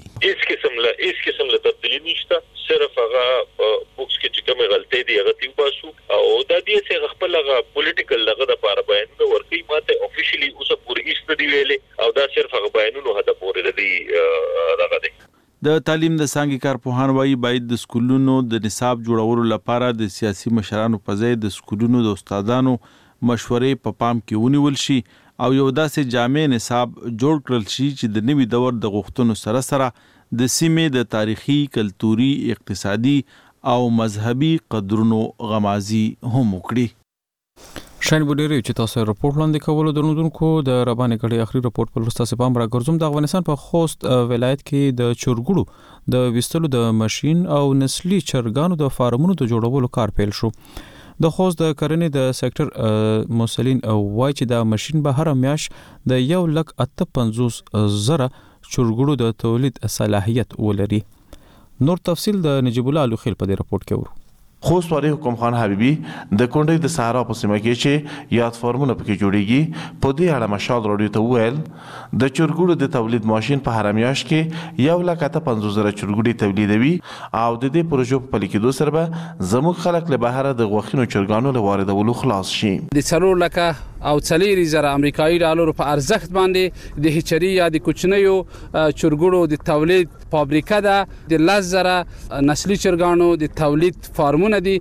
هیڅ قسم له تبدیلی نشته، صرف هغه بوکس کې چې کومه غلطۍ دي هغه تیو باسو او دا دې چې خپل هغه پولیټیکل لغه د لپاره بیانونه ورکړي. ماته افیشلی اوسه پوره هیڅ نه دی ویلې او دا صرف هغه بیانونه هدا پوره دی راغلی.
د تعلیم د څانګې کارپوهان وایي باید د سکولونو د نصاب جوړولو لپاره د سیاسي مشرانو په ځای د سکولونو د استادانو مشورې په پام کې ونیول شي او یو داسې جامع نصاب جوړ کړل شي چې د نوي دور د غوښتنو سره سره د سیمې د تاریخي، کلتوري، اقتصادي او مذهبي قدرونو غمازي هم وکړي.
شاین بنيري چې تاسو راپورټ لاندې کولو درنودونکو د ربانې کړي اخري راپورټ په لسته سپام را ګرځوم. د افغانستان په خوست ولایت کې د چورګړو د وستلو د ماشين او نسلي چرګانو د فارمونو د جوړولو کار پیل شو. د خوست د کرنې د سېکټر مسلین وایي چې د ماشين به هر میاش د 1,58,000 چرګړو د تولید صلاحیت ولري. نور تفصیل د نجیب الله الوخیل په دې راپورټ کې ورو.
خوست والي حکم خان حبیبي د کونډې د صحرا په سیمه کې چې یاد فارمونه پکې جوړیږي په دې اړه مشال راډیو ته وویل د چرګړو د تولید ماشين په هر میاشت کې 1,50,000 چرګړي تولیدوي او د دې پروژې په پلي کېدو سره به زموږ خلک له بهر د غوښینو چرګانو له واردولو خلاص شي.
د 4,000 امریکایي ډالر په ارزښت باندې د هچري یا د کوچنیو چرګړو د تولید فابریکه ده. د 10,000 نسلي چرګانو د تولید فارمونه دي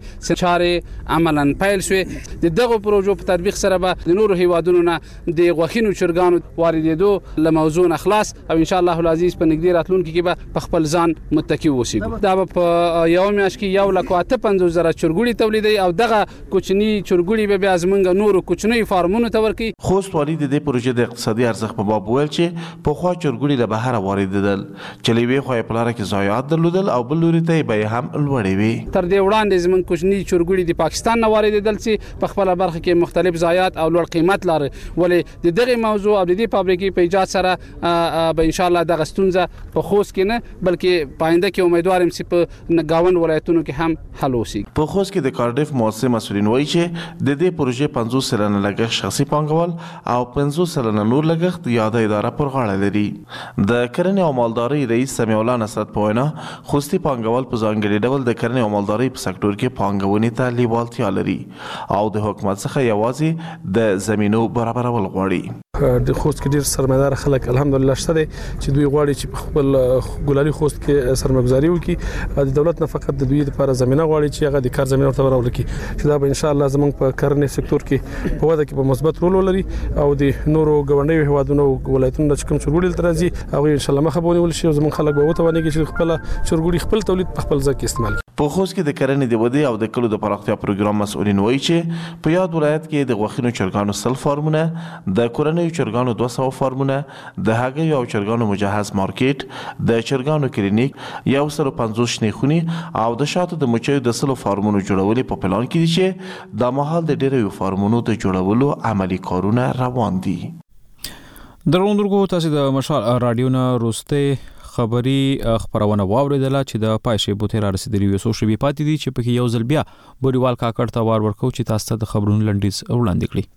چارې عملاً پیل شوې. د دغه پروژو په تطبیق سره به د نورو هیوادونو نه د غوښینو چرګانو واردېدو له موضوع نه خلاص او ان شاء الله العزیز په نږدې راتلونکي کې به په خپل ځان متکی اوسېږو. دا به په یو میاشت کې 1,58,000 چرګوړي تولیدوي او دغه کوچني چرګوړي به بیا زمونږ نورو کوچني فارمونو ته ورکړي.
خوست والي د دې پروژې د اقتصادي ارزښت په باب ویل چې په خوا چرګوړي له بهر واردېدل چې لوی خو په لار کې ضایعات درلودل او بل لوري ته به هم لوړې وي.
تر دې وړاندې زمون کوچني چرګوړي د پاکستان نه واردېدل چې په خپل برخه کې مختلف ضایعات او لوړ قیمت لري. ولې د دغه موضوع او د دې فابریکې په ایجاد سره به ان شاء الله دغه ستونزه په خوست کې نه بلکې پاینده کې امیدوارم چې په گاوند ولایتونو کې هم حل وشي.
په خوست کې د کارډیف موسسه مسؤلین وایي چې د دې پروژې 50 سلنه لګښت شخصي پانګوال او 50 سلنه نور لګښت یاده اداره پر غاړه لري. د کرنې او مالدارۍ رئیس سمیع الله نصرت په وینا خوستي پانګوال په ځانګړي ډول د کرنې او مالدارۍ په سکتور کې پانګونې ته لیوالتیا لري او د حکومت څخه یوازې د زمینو برابرول غواړي.
د خوست کې ډیر سرمایدار خلک الحمدلله شته دي چې دوی غواړي چې خپل ګلالي خوست کې سرمایه‌گذاري وکړي. د دولت نه فقط د دوی لپاره زمينه غواړي چې هغه د کار زمينه ورته راوړي چې دا به ان شاء الله زمونږ په کرنې سکتور کې په وده کې په مثبت رول ولري او د نورو ګوندونو هوادونو ولایتونو چې کوم چرګوړي ترازي هغه ان شاء الله مخه بونی ول شي او زمونږ خلک به وتوانيږي چې خپل چرګوړي خپل تولید په خپل ځای کې استعمال کړي.
په خوست کې د کرنې د ودې او د کلو د پراختیا پروګرام مسؤلین وایي چې په یاد ولایت کې د غوښینو چرګانو 100 فارمونه، د کورنیو چرګانو 200 فارمونه، د هګیو او چرګانو مجهز مارکیټ، د چرګانو کلینیک، 150 شنې خونې او د شاتو د مچیو د 100 فارمونو جوړول په پلان کې دي چې د مهال د ډیرو فارمونو د جوړولو عملی کارونه روان دي.
درونکو تاسو د مشال رادیو نه روسته خبري خبرونه واوریدله چې د پایشي بوتیر رسیدلی وسو شوی پاتې دي چې په یو ځل بیا بوريوال کاکړ ته وار ورکو چې تاسو ته د خبرونو لنډیز وړاندې کړي.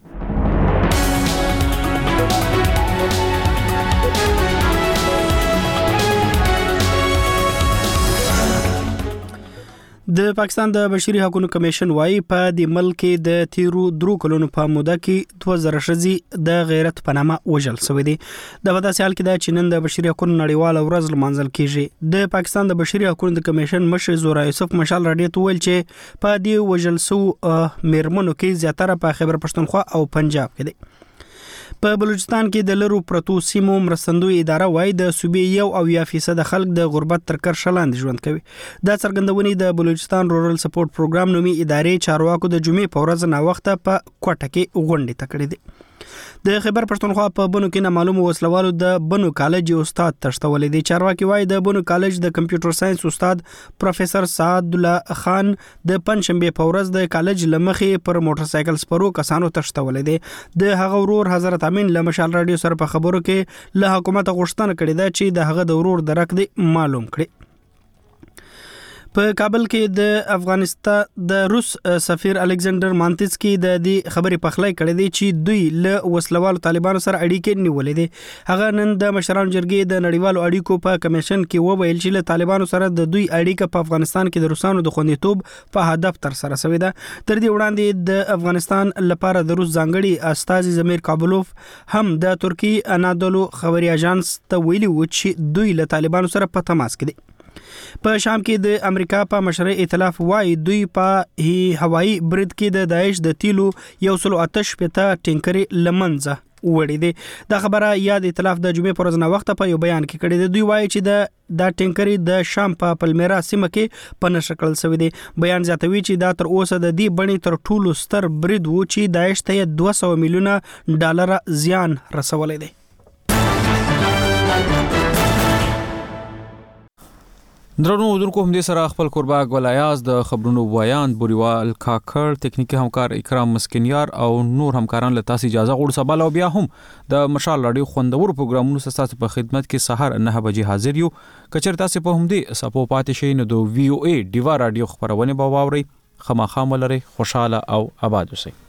د پاکستان د بشري حقوقو کمیشن وايي په د ملک د تیرو درو کلونو په موده کې 2000 شذي د غیرت پنامه وژل شوې دي. د ودا سیال کې د چینن د بشري حقوقو نړیوال ورځ لمانځل کیږي. د پاکستان د بشري حقوقو د کمیشن مشر زورا یوسف مشال راډیو ته ویل چې په دې وژل سو میرمنو کې زیاتره په خیبر پښتونخوا او پنجاب کې دي. په بلوچستان کې د لرو پرتو سیمو مرستندوی اداره وايي د صوبې 1% خلک د غربت تر کرښه لاندې ژوند کوي. دا څرګندونې د بلوچستان رورل سپورټ پروګرام نومي ادارې چارواکو د جمعې په ورځ نا وخته په کوټه کې غونډه تکړه دي. د خیبر پښتونخوا په بنو کې نامعلوم وسلوالو د بنو کالج استاد تشتولې دي. چارواکي وايي د بنو کالج د کمپیوټر ساينس استاد پروفیسور سعد الله خان د پنځشنبه په ورځ د کالج لمخې پر موټر سایکل سپرو کسانو تشتولې دي. د هغه ورور حضرت امین له مشال رادیو سره په خبرو کې له حکومت غوښتنه کړې ده چې د هغه د ورور درک دي معلوم کړي. په کابل کې د افغانستان د روس سفیر الکساندر مانتسکی د دې خبرې پخلای کړې دي چې دوی له وسلوالو طالبانو سره اړیکې نیولې دي. هغه نن د مشرانو جرګې د نړیوالو اړیکو په کمیشن کې وویل چې له طالبانو سره د دوی اړیکه په افغانستان کې د روسانو د خوندیتوب په هدف تر سره شوې ده. تر دې وړاندې د افغانستان لپاره د روس ځانګړي استازي زمیر کابلوف هم د ترکی انادولو خبري اژانس ته ویلي و چې دوی له طالبانو سره په تماس کې دي. په شام کې د امریکا په مشرع ائتلاف وايي دوی په هوایي برید کې د داعش د تیلو 108 ټینکرې لمنځه وړي دي. دا خبره یاد ائتلاف د جمعې پر ورځ نه وخت په یو بیان کې کړي دي. دوی وايي چې د ټینکرې د شام په پلمیرا سیمه کې په نشکل شوی دی. بیان زیاتوي چې دا تر اوسه د دې بڼې تر ټولو ستر برید و چې داعش ته $200 میلیونه زیان رسولی دی.
درنو ودونکو هم دې سره خپل قرباک ولایاز د خبرونو بیان بوريوال کاکړ ټکنیکی همکار اکرام مسکینیار او نور همکاران له تاسو اجازه غوړ سبا او بیا هم د مشال رادیو خوندور پروګرامونو سره په خدمت کې سحر 9 بجې حاضر یو کچر تاسو په هم دې سپو پاتې شئ نو د وی او ای ډیوا رادیو خبرونه به واوري خامخا ملره خوشاله او آباد اوسئ